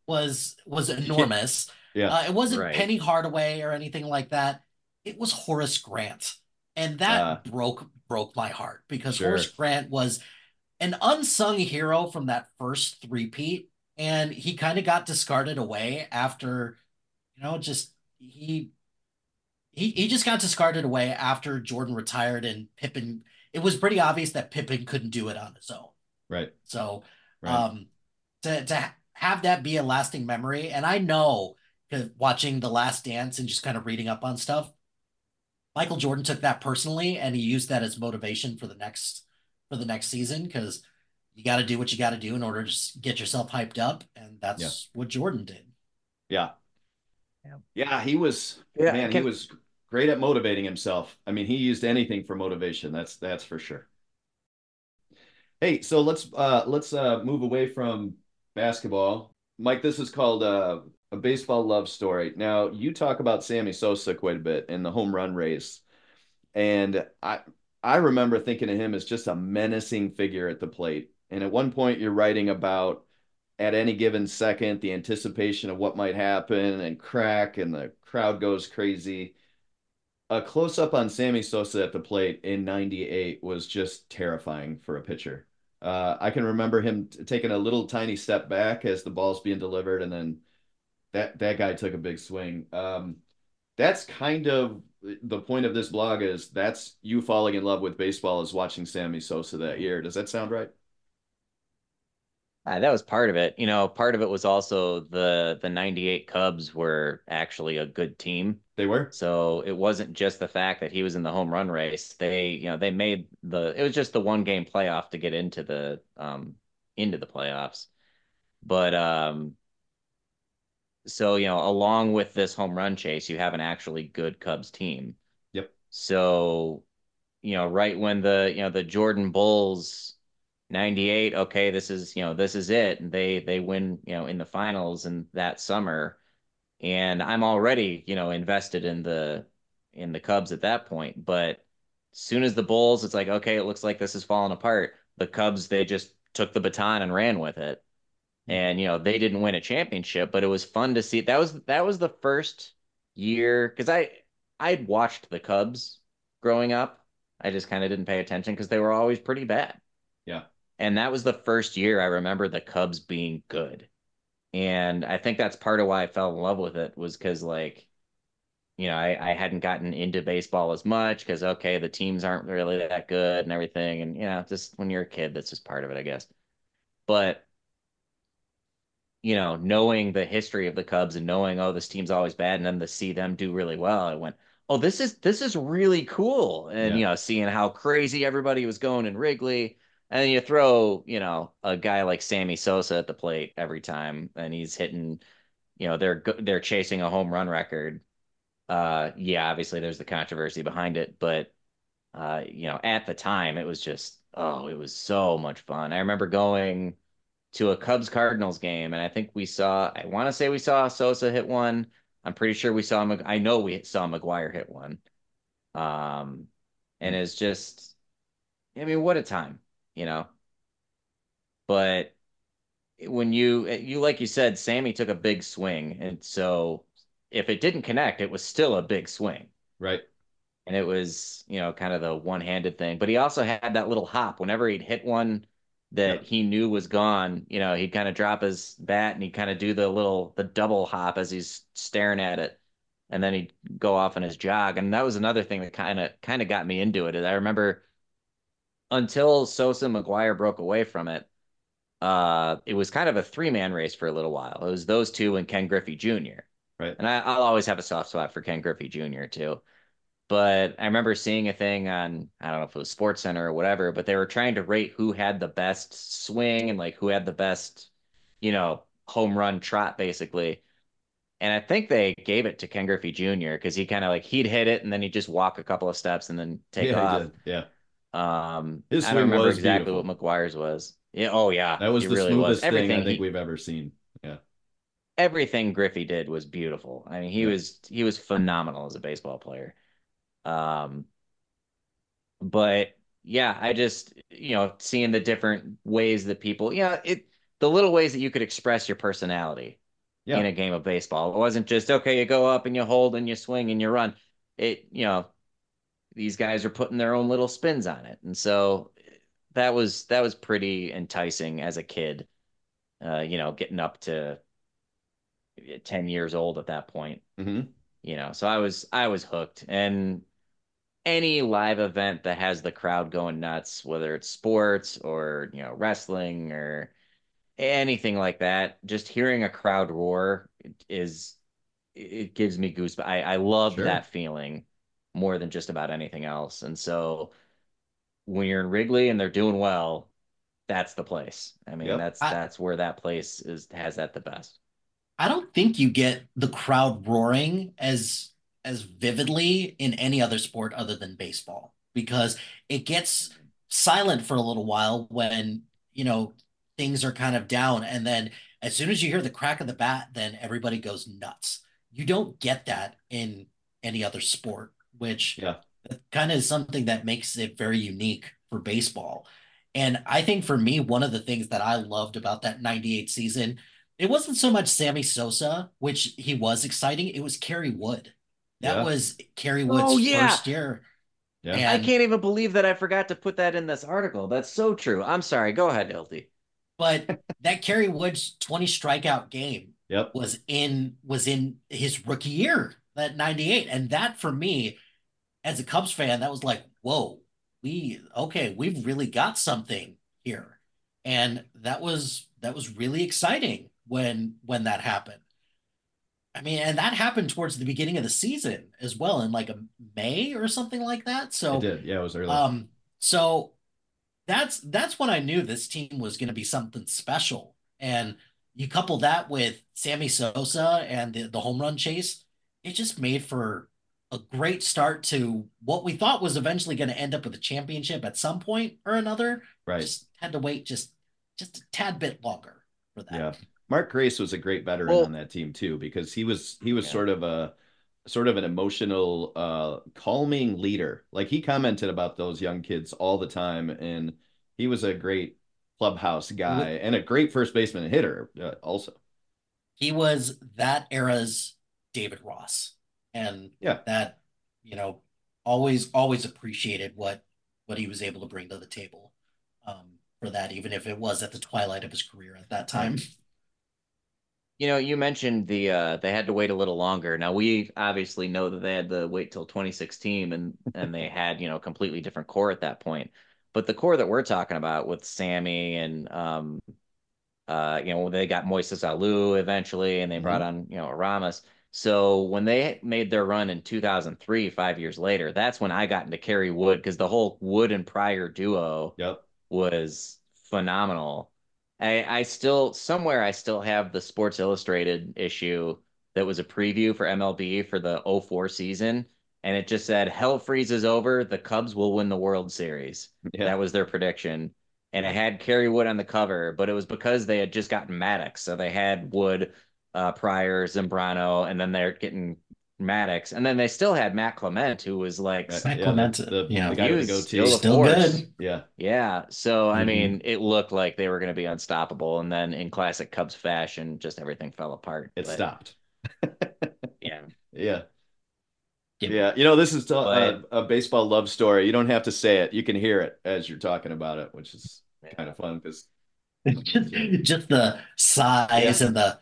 was was You can't. enormous. Yeah. Uh, it wasn't Right. Penny Hardaway or anything like that. It was Horace Grant, and Uh, that broke broke my heart because Horace sure. Grant was an unsung hero from that first three-peat, and he kind of got discarded away after, you know, just he he he just got discarded away after Jordan retired and Pippen. It was pretty obvious that Pippen couldn't do it on his own. Right. So, Right. um, to to have that be a lasting memory, and I know because watching The Last Dance and just kind of reading up on stuff, Michael Jordan took that personally, and he used that as motivation for the next for the next season because you got to do what you got to do in order to s- get yourself hyped up, and Yeah. that's what Jordan did. Yeah. Yeah. Yeah. He was, Yeah. man, he Can was great at motivating himself. I mean, he used anything for motivation. That's that's for sure. Hey, so let's uh let's uh move away from basketball. Mike, this is called uh, a baseball love story. Now, you talk about Sammy Sosa quite a bit in the home run race, and I I remember thinking of him as just a menacing figure at the plate. And at one point, you're writing about at any given second the anticipation of what might happen and crack, and the crowd goes crazy. A close up on Sammy Sosa at the plate in ninety-eight was just terrifying for a pitcher. Uh, I can remember him t- taking a little tiny step back as the ball's being delivered, and then that that guy took a big swing. Um, that's kind of the point of this blog is that's you falling in love with baseball is watching Sammy Sosa that year. Does that sound right? Uh, that was part of it. You know, part of it was also the the ninety-eight Cubs were actually a good team. They were? So it wasn't just the fact that he was in the home run race. They, you know, they made the it was just the one game playoff to get into the um into the playoffs. But um so, you know, along with this home run chase, you have an actually good Cubs team. Yep. So, you know, right when the, you know, the Jordan Bulls ninety-eight, okay, this is, you know, this is it. And they they win, you know, in the finals in that summer. And I'm already, you know, invested in the in the Cubs at that point. But as soon as the Bulls, it's like, okay, it looks like this is falling apart. The Cubs, they just took the baton and ran with it. And, you know, they didn't win a championship, but it was fun to see. That was that was the first year because I I'd watched the Cubs growing up. I just kind of didn't pay attention because they were always pretty bad. Yeah. And that was the first year I remember the Cubs being good. And I think that's part of why I fell in love with it was because like, you know, I, I hadn't gotten into baseball as much because okay, the teams aren't really that good and everything. And you know, just when you're a kid, that's just part of it, I guess. But you know, knowing the history of the Cubs and knowing, oh, this team's always bad, and then to see them do really well, I went, oh, this is this is really cool. And Yeah. you know, seeing how crazy everybody was going in Wrigley, and then you throw, you know, a guy like Sammy Sosa at the plate every time, and he's hitting, you know, they're they're chasing a home run record. Uh, yeah, obviously there's the controversy behind it, but uh, you know, at the time it was just, oh, it was so much fun. I remember going to a Cubs Cardinals game, and I think we saw. I want to say we saw Sosa hit one. I'm pretty sure we saw. Mag- I know we saw McGuire hit one. Um, and it's just, I mean, what a time, you know. But when you you like you said, Sammy took a big swing, and so if it didn't connect, it was still a big swing. Right. And it was, you know, kind of the one-handed thing. But he also had that little hop whenever he'd hit one Yeah. that he knew was gone, you know, he'd kind of drop his bat and he'd kind of do the little the double hop as he's staring at it. And then he'd go off on his jog. And that was another thing that kind of kind of got me into it. I remember until Sosa and McGuire broke away from it, uh, it was kind of a three-man race for a little while. It was those two and Ken Griffey Junior Right. And I, I'll always have a soft spot for Ken Griffey Junior too. But I remember seeing a thing on, I don't know if it was Sports Center or whatever, but they were trying to rate who had the best swing and like who had the best, you know, home run trot basically. And I think they gave it to Ken Griffey Junior because he kind of like he'd hit it and then he'd just walk a couple of steps and then take Yeah, he off. did. Yeah. Um, His I don't swing remember was exactly what beautiful. McGuire's was. Yeah, oh yeah, That was it the really was. smoothest thing I Everything think he we've ever seen. Yeah. everything Griffey did was beautiful. I mean, he Yeah. was he was phenomenal as a baseball player. Um, But yeah, I just, you know, seeing the different ways that people, yeah, it, the little ways that you could express your personality. in Yeah. a game of baseball. It wasn't just, okay, you go up and you hold and you swing and you run. It, you know, these guys are putting their own little spins on it. And so that was that was pretty enticing as a kid. Uh, you know, getting up to ten years old at that point, Hmm. you know. So I was I was hooked. And any live event that has the crowd going nuts, whether it's sports or, you know, wrestling or anything like that, just hearing a crowd roar is it gives me goosebumps. I, I loved that Sure. feeling more than just about anything else. And so when you're in Wrigley and they're doing well, that's the place. I mean, Yep. that's I, that's where that place is has that the best. I don't think you get the crowd roaring as as vividly in any other sport other than baseball because it gets silent for a little while when, you know, things are kind of down and then as soon as you hear the crack of the bat, then everybody goes nuts. You don't get that in any other sport, which Yeah. kind of is something that makes it very unique for baseball. And I think for me, one of the things that I loved about that ninety-eight season it wasn't so much Sammy Sosa, which he was exciting. It was Kerry Wood. That Yeah. was Kerry Wood's Oh yeah. first year. Yeah. I And can't even believe that I forgot to put that in this article. That's so true. I'm sorry. Go ahead, Hilty. but that Kerry Wood's twenty strikeout game Yep. was in was in his rookie year, that ninety-eight. And that for me, as a Cubs fan, that was like, whoa, we okay, we've really got something here. And that was that was really exciting when when that happened. I mean, and that happened towards the beginning of the season as well, in like a May or something like that. It So, did. Yeah, it was early. um, so that's that's when I knew this team was going to be something special. And you couple that with Sammy Sosa and the, the home run chase, it just made for a great start to what we thought was eventually going to end up with a championship at some point or another. Right. Just had to wait just just a tad bit longer for that. Yeah. Mark Grace was a great veteran on Well, that team too, because he was he was yeah. sort of a sort of an emotional, uh, calming leader. Like he commented about those young kids all the time, and he was a great clubhouse He was guy and a great first baseman and hitter, uh, also. he was that era's David Ross, and Yeah. that you know always always appreciated what what he was able to bring to the table um, for that, even if it was at the twilight of his career at that Right. time. You know, you mentioned the uh they had to wait a little longer. Now we obviously know that they had to wait till twenty sixteen and and they had, you know, completely different core at that point. But the core that we're talking about with Sammy and um uh you know, they got Moises Alou eventually and they brought Hmm. on, you know, Aramis. So when they made their run in two thousand three, five years later, that's when I got into Kerry Wood because the whole Wood and Pryor duo Yep. was phenomenal. I, I still somewhere I still have the Sports Illustrated issue that was a preview for M L B for the oh four season, and it just said hell freezes over, the Cubs will win the World Series. Yeah. That was their prediction. And it had Kerry Wood on the cover, but it was because they had just gotten Maddox. So they had Wood, uh, Pryor, Zambrano, and then they're getting Maddox. And then they still had Matt Clement, who was like, Uh, Matt yeah, the Clement, the you the know, guy he with the was still goatee. a still force. good. Yeah. Yeah. So, I Hmm. mean, it looked like they were going to be unstoppable. And then in classic Cubs fashion, just everything fell apart. It But stopped. yeah, Yeah. Yeah. Yeah. You know, this is but a, a baseball love story. You don't have to say it. You can hear it as you're talking about it, which is kind yeah, of fun because just, yeah. just the size Yeah. and the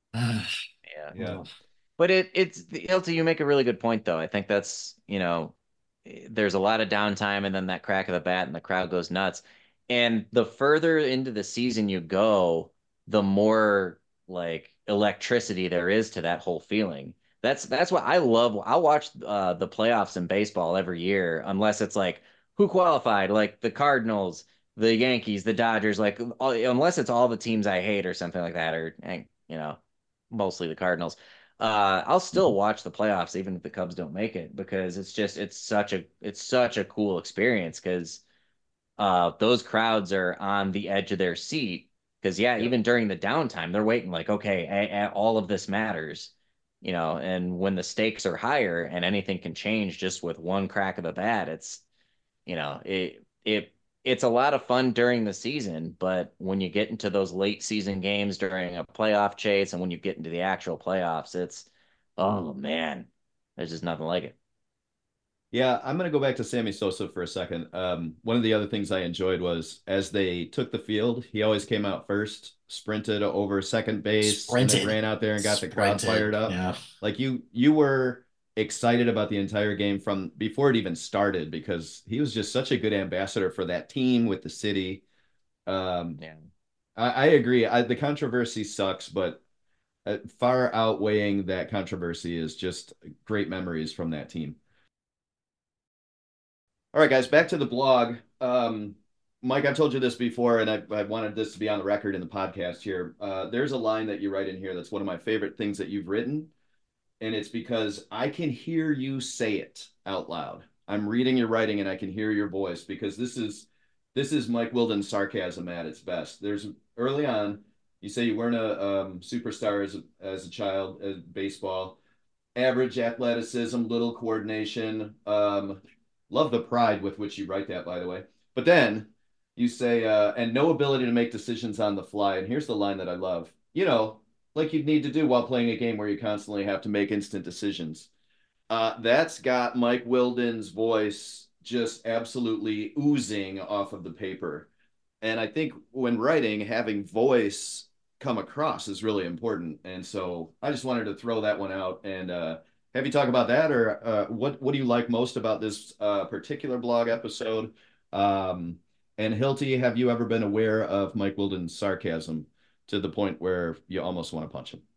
yeah. Yeah. But it it's Hilton, you make a really good point though. I think that's, you know, there's a lot of downtime and then that crack of the bat and the crowd goes nuts. And the further into the season you go, the more like electricity there is to that whole feeling. That's that's what I love. I watch uh, the playoffs in baseball every year, unless it's like who qualified, like the Cardinals, the Yankees, the Dodgers, like all, unless it's all the teams I hate or something like that, or eh, you know, mostly the Cardinals. Uh, I'll still Mhm. watch the playoffs even if the Cubs don't make it because it's just it's such a it's such a cool experience because uh those crowds are on the edge of their seat because yeah, Yep. even during the downtime they're waiting like okay, a, a, all of this matters, you know, and when the stakes are higher and anything can change just with one crack of the bat, it's you know it it it's a lot of fun during the season, but when you get into those late season games during a playoff chase and when you get into the actual playoffs, it's oh man, there's just nothing like it. Yeah, I'm going to go back to Sammy Sosa for a second. Um, one of the other things I enjoyed was as they took the field, he always came out first, sprinted over second base, and then Sprinted. ran out there and got the crowd fired Sprinted. up. Yeah. Like you, you were excited about the entire game from before it even started because he was just such a good ambassador for that team with the city. Um, Yeah. I, I agree. I, the controversy sucks, but uh, far outweighing that controversy is just great memories from that team. All right, guys, back to the blog. Um, Mike, I've told you this before, and I, I wanted this to be on the record in the podcast here. Uh, there's a line that you write in here that's one of my favorite things that you've written, and it's because I can hear you say it out loud. I'm reading your writing, and I can hear your voice because this is this is Mike Wilden's sarcasm at its best. There's early on, you say you weren't a um, superstar as a, as a child at baseball, average athleticism, little coordination. Um, love the pride with which you write that, by the way. But then you say, uh, and no ability to make decisions on the fly. And here's the line that I love. You know, like you'd need to do while playing a game where you constantly have to make instant decisions. Uh, that's got Mike Wilden's voice just absolutely oozing off of the paper. And I think when writing, having voice come across is really important. And so I just wanted to throw that one out and uh, have you talk about that, or uh, what what do you like most about this uh, particular blog episode? Um, and Hilty, have you ever been aware of Mike Wilden's sarcasm to the point where you almost want to punch him?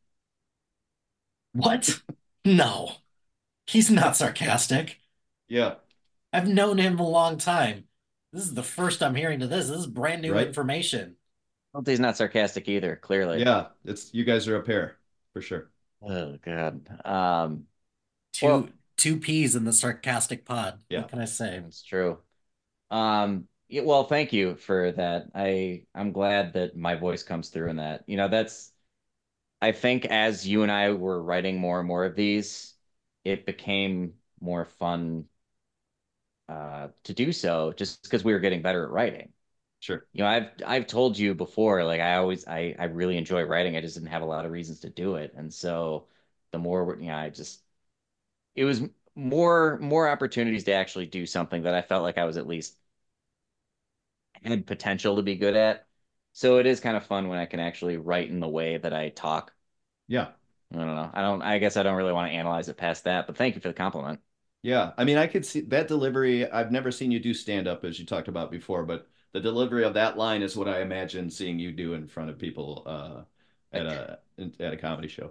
What? No, he's not sarcastic. Yeah, I've known him a long time. This is the first I'm hearing to this. This is brand new right. information. Well, he's not sarcastic either, clearly. Yeah, it's you guys are a pair for sure. Oh God. Um, Two well, two peas in the sarcastic pod. Yeah, What can I say? it's true. Um, yeah, well, thank you for that. I I'm glad that my voice comes through in that. You know, that's I think as you and I were writing more and more of these, it became more fun uh to do so just because we were getting better at writing. sure. You know, I've I've told you before, like I always I I really enjoy writing. I just didn't have a lot of reasons to do it. And so the more, you know, I just it was more more opportunities to actually do something that I felt like I was at least had potential to be good at. So it is kind of fun when I can actually write in the way that I talk. Yeah. I don't know. I don't I guess I don't really want to analyze it past that, but thank you for the compliment. Yeah, I mean, I could see that delivery. I've never seen you do stand up as you talked about before, but the delivery of that line is what I imagine seeing you do in front of people uh, at a at a comedy show.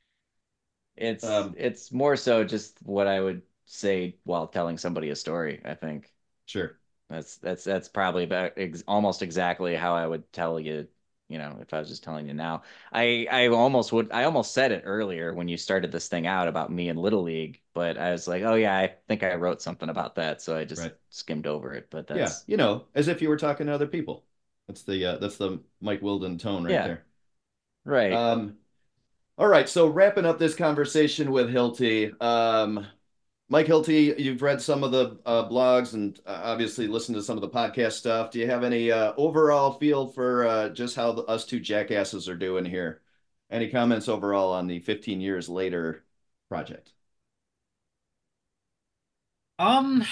It's Um, it's more so just what I would say while telling somebody a story, I think. sure. That's that's that's probably about ex almost exactly how I would tell you, you know, if I was just telling you now. I I almost would I almost said it earlier when you started this thing out about me and Little League, but I was like, oh yeah, I think I wrote something about that, so I just Right. skimmed over it. But Yeah, that's you know, as if you were talking to other people. That's the uh, that's the Mike Wilden tone right yeah, there. right. Um, all right, so wrapping up this conversation with Hilty. Um, Mike Hilty, you've read some of the uh, blogs and uh, obviously listened to some of the podcast stuff. Do you have any uh, overall feel for uh, just how the, us two jackasses are doing here? Any comments overall on the fifteen years later project? Um,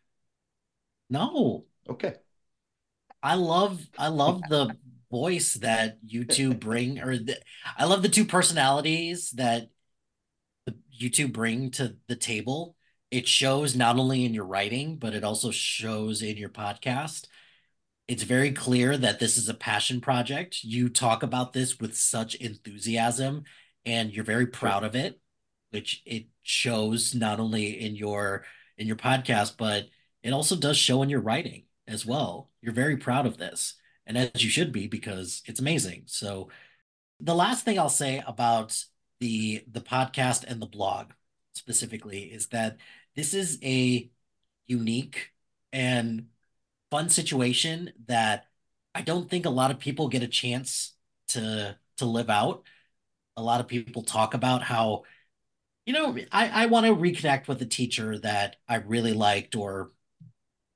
no. Okay. I love I love the voice that you two bring, or the, I love the two personalities that the, you two bring to the table. It shows not only in your writing, but it also shows in your podcast. It's very clear that this is a passion project. You talk about this with such enthusiasm, and you're very Sure. proud of it, which it shows not only in your in your podcast, but it also does show in your writing as well. You're very proud of this, and as you should be because it's amazing. So the last thing I'll say about the the podcast and the blog specifically is that this is a unique and fun situation that I don't think a lot of people get a chance to to live out. A lot of people talk about how, you know, I, I want to reconnect with a teacher that I really liked or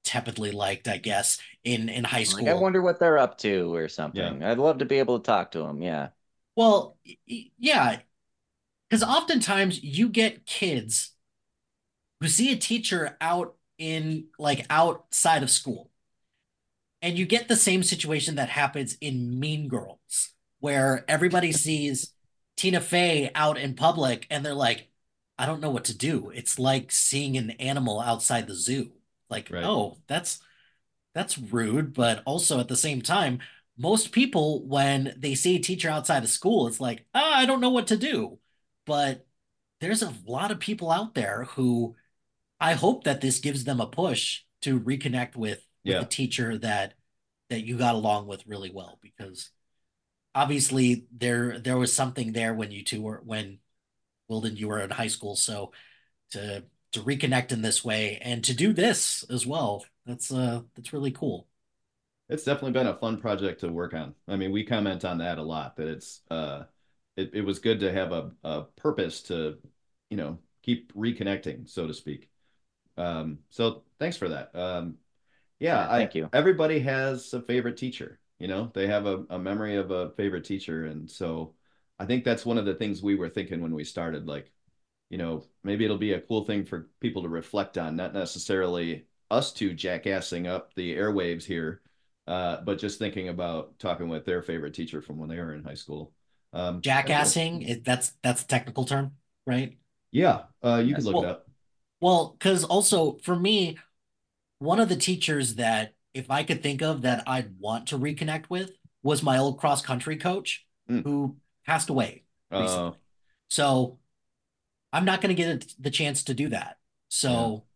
tepidly liked, I guess, in in high Like, I school. wonder what they're up to or Yeah. something. I'd love to be able to talk to them. Yeah. Well, yeah, because oftentimes you get kids who see a teacher out in like outside of school. And you get the same situation that happens in Mean Girls, where everybody sees Tina Fey out in public and they're like, I don't know what to do. It's like seeing an animal outside the zoo. Like, Right. oh, that's that's rude, but also at the same time, most people when they see a teacher outside of school, it's like, ah, I don't know what to do. But there's a lot of people out there who I hope that this gives them a push to reconnect with with a Yeah. teacher that that you got along with really well because obviously there there was something there when you two were when Wilden you were in high school. So to to reconnect in this way and to do this as well, that's uh that's really cool. It's definitely been a fun project to work on. I mean, we comment on that a lot, that it's uh it, it was good to have a, a purpose to, you know, keep reconnecting, so to speak. Um, so thanks for that. Um, yeah, Yeah. I Thank you. everybody has a favorite teacher, you know, they have a, a memory of a favorite teacher. And so I think that's one of the things we were thinking when we started, like, you know, maybe it'll be a cool thing for people to reflect on, not necessarily us two jackassing up the airwaves here, uh, but just thinking about talking with their favorite teacher from when they were in high school. Um, that's cool. Jackassing, it, that's that's a technical term, right? Yeah, uh, you could Yes. look it Well, up. well, because also for me, one of the teachers that if I could think of that I'd want to reconnect with was my old cross country coach Mm. who passed away Uh, recently. So I'm not going to get the chance to do that. yeah, So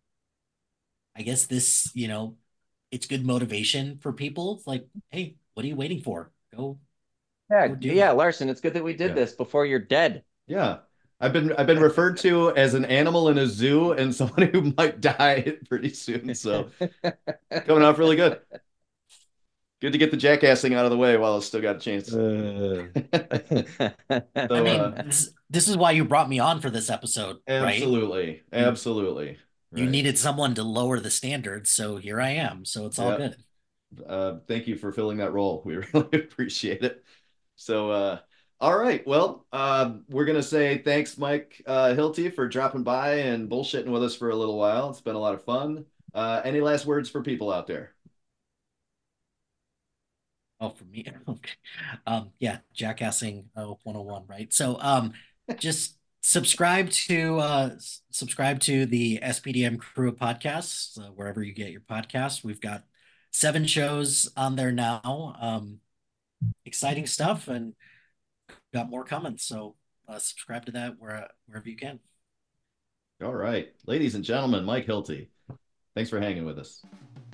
I guess this, you know, it's good motivation for people. It's like, hey, what are you waiting for? Go, Yeah. go do Yeah. that. Larson, it's good that we did yeah, this before you're dead. yeah. I've been I've been referred to as an animal in a zoo and someone who might die pretty soon. So coming off really good. Good to get the jackassing out of the way while it's still got a chance. Uh. I So mean, uh this, this is why you brought me on for this episode, right? absolutely. You Absolutely. you Right. needed someone to lower the standards, so here I am. So it's all Yeah. good. Uh thank you for filling that role. We really appreciate it. So uh all right. Well, uh, we're gonna say thanks, Mike uh Hilty, for dropping by and bullshitting with us for a little while. It's been a lot of fun. Uh any last words for people out there? Oh, for me, okay. Um, yeah, jackassing uh, one oh one, right? So, um, just subscribe to uh, s- subscribe to the S P D M Crew of podcasts uh, wherever you get your podcasts. We've got seven shows on there now. Um, exciting stuff, and got more coming. So, uh, subscribe to that where wherever you can. All right. Ladies and gentlemen, Mike Hilty. Thanks for hanging with us.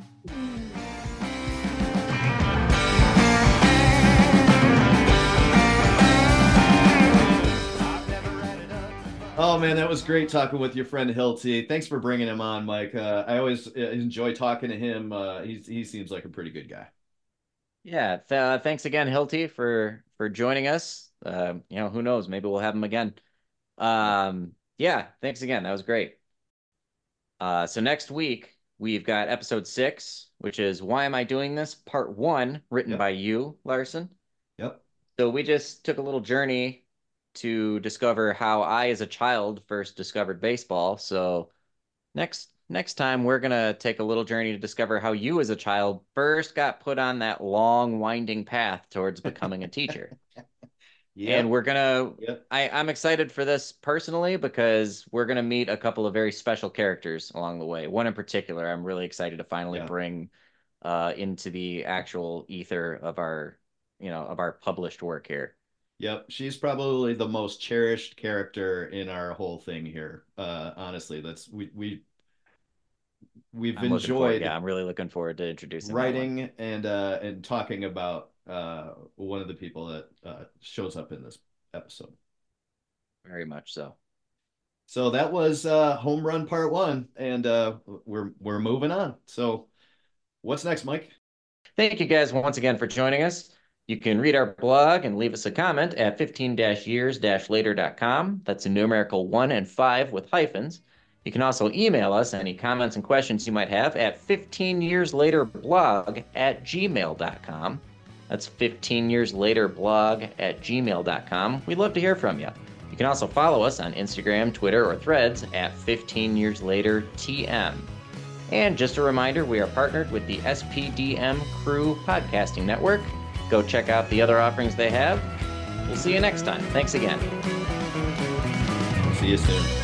Oh man, that was great talking with your friend Hilty. Thanks for bringing him on, Mike. Uh, I always uh, enjoy talking to him. Uh, he's he seems like a pretty good guy. Yeah. Th uh, thanks again, Hilty, for for joining us. Uh, you know, who knows? Maybe we'll have him again. Yep. Um, yeah, thanks again. That was great. Uh, so next week we've got episode six, which is Why Am I Doing This? Part one, written Yep. by you, Larson. Yep. So we just took a little journey to discover how I, as a child, first discovered baseball. So next next time we're gonna take a little journey to discover how you, as a child, first got put on that long, winding path towards becoming a teacher. And Yep. we're gonna Yep. I, I'm excited for this personally because we're gonna meet a couple of very special characters along the way. One in particular, I'm really excited to finally Yeah. bring uh, into the actual ether of our, you know, of our published work here. Yep. She's probably the most cherished character in our whole thing here. Uh, honestly, that's we we we've I'm looking forward. enjoyed Yeah, I'm really looking forward to introducing that one. writing and uh and talking about uh one of the people that uh shows up in this episode. Very much so. So that was uh home run part one, and uh we're we're moving on. So what's next, Mike? Thank you guys once again for joining us. You can read our blog and leave us a comment at fifteen years later dot com. That's a numerical one and five with hyphens. You can also email us any comments and questions you might have at fifteen years later blog at gmail dot com. That's fifteen years later blog at gmail dot com. We'd love to hear from you. You can also follow us on Instagram, Twitter, or Threads at fifteen years later T M. And just a reminder, we are partnered with the S P D M Crew Podcasting Network. Go check out the other offerings they have. We'll see you next time. Thanks again. See you soon.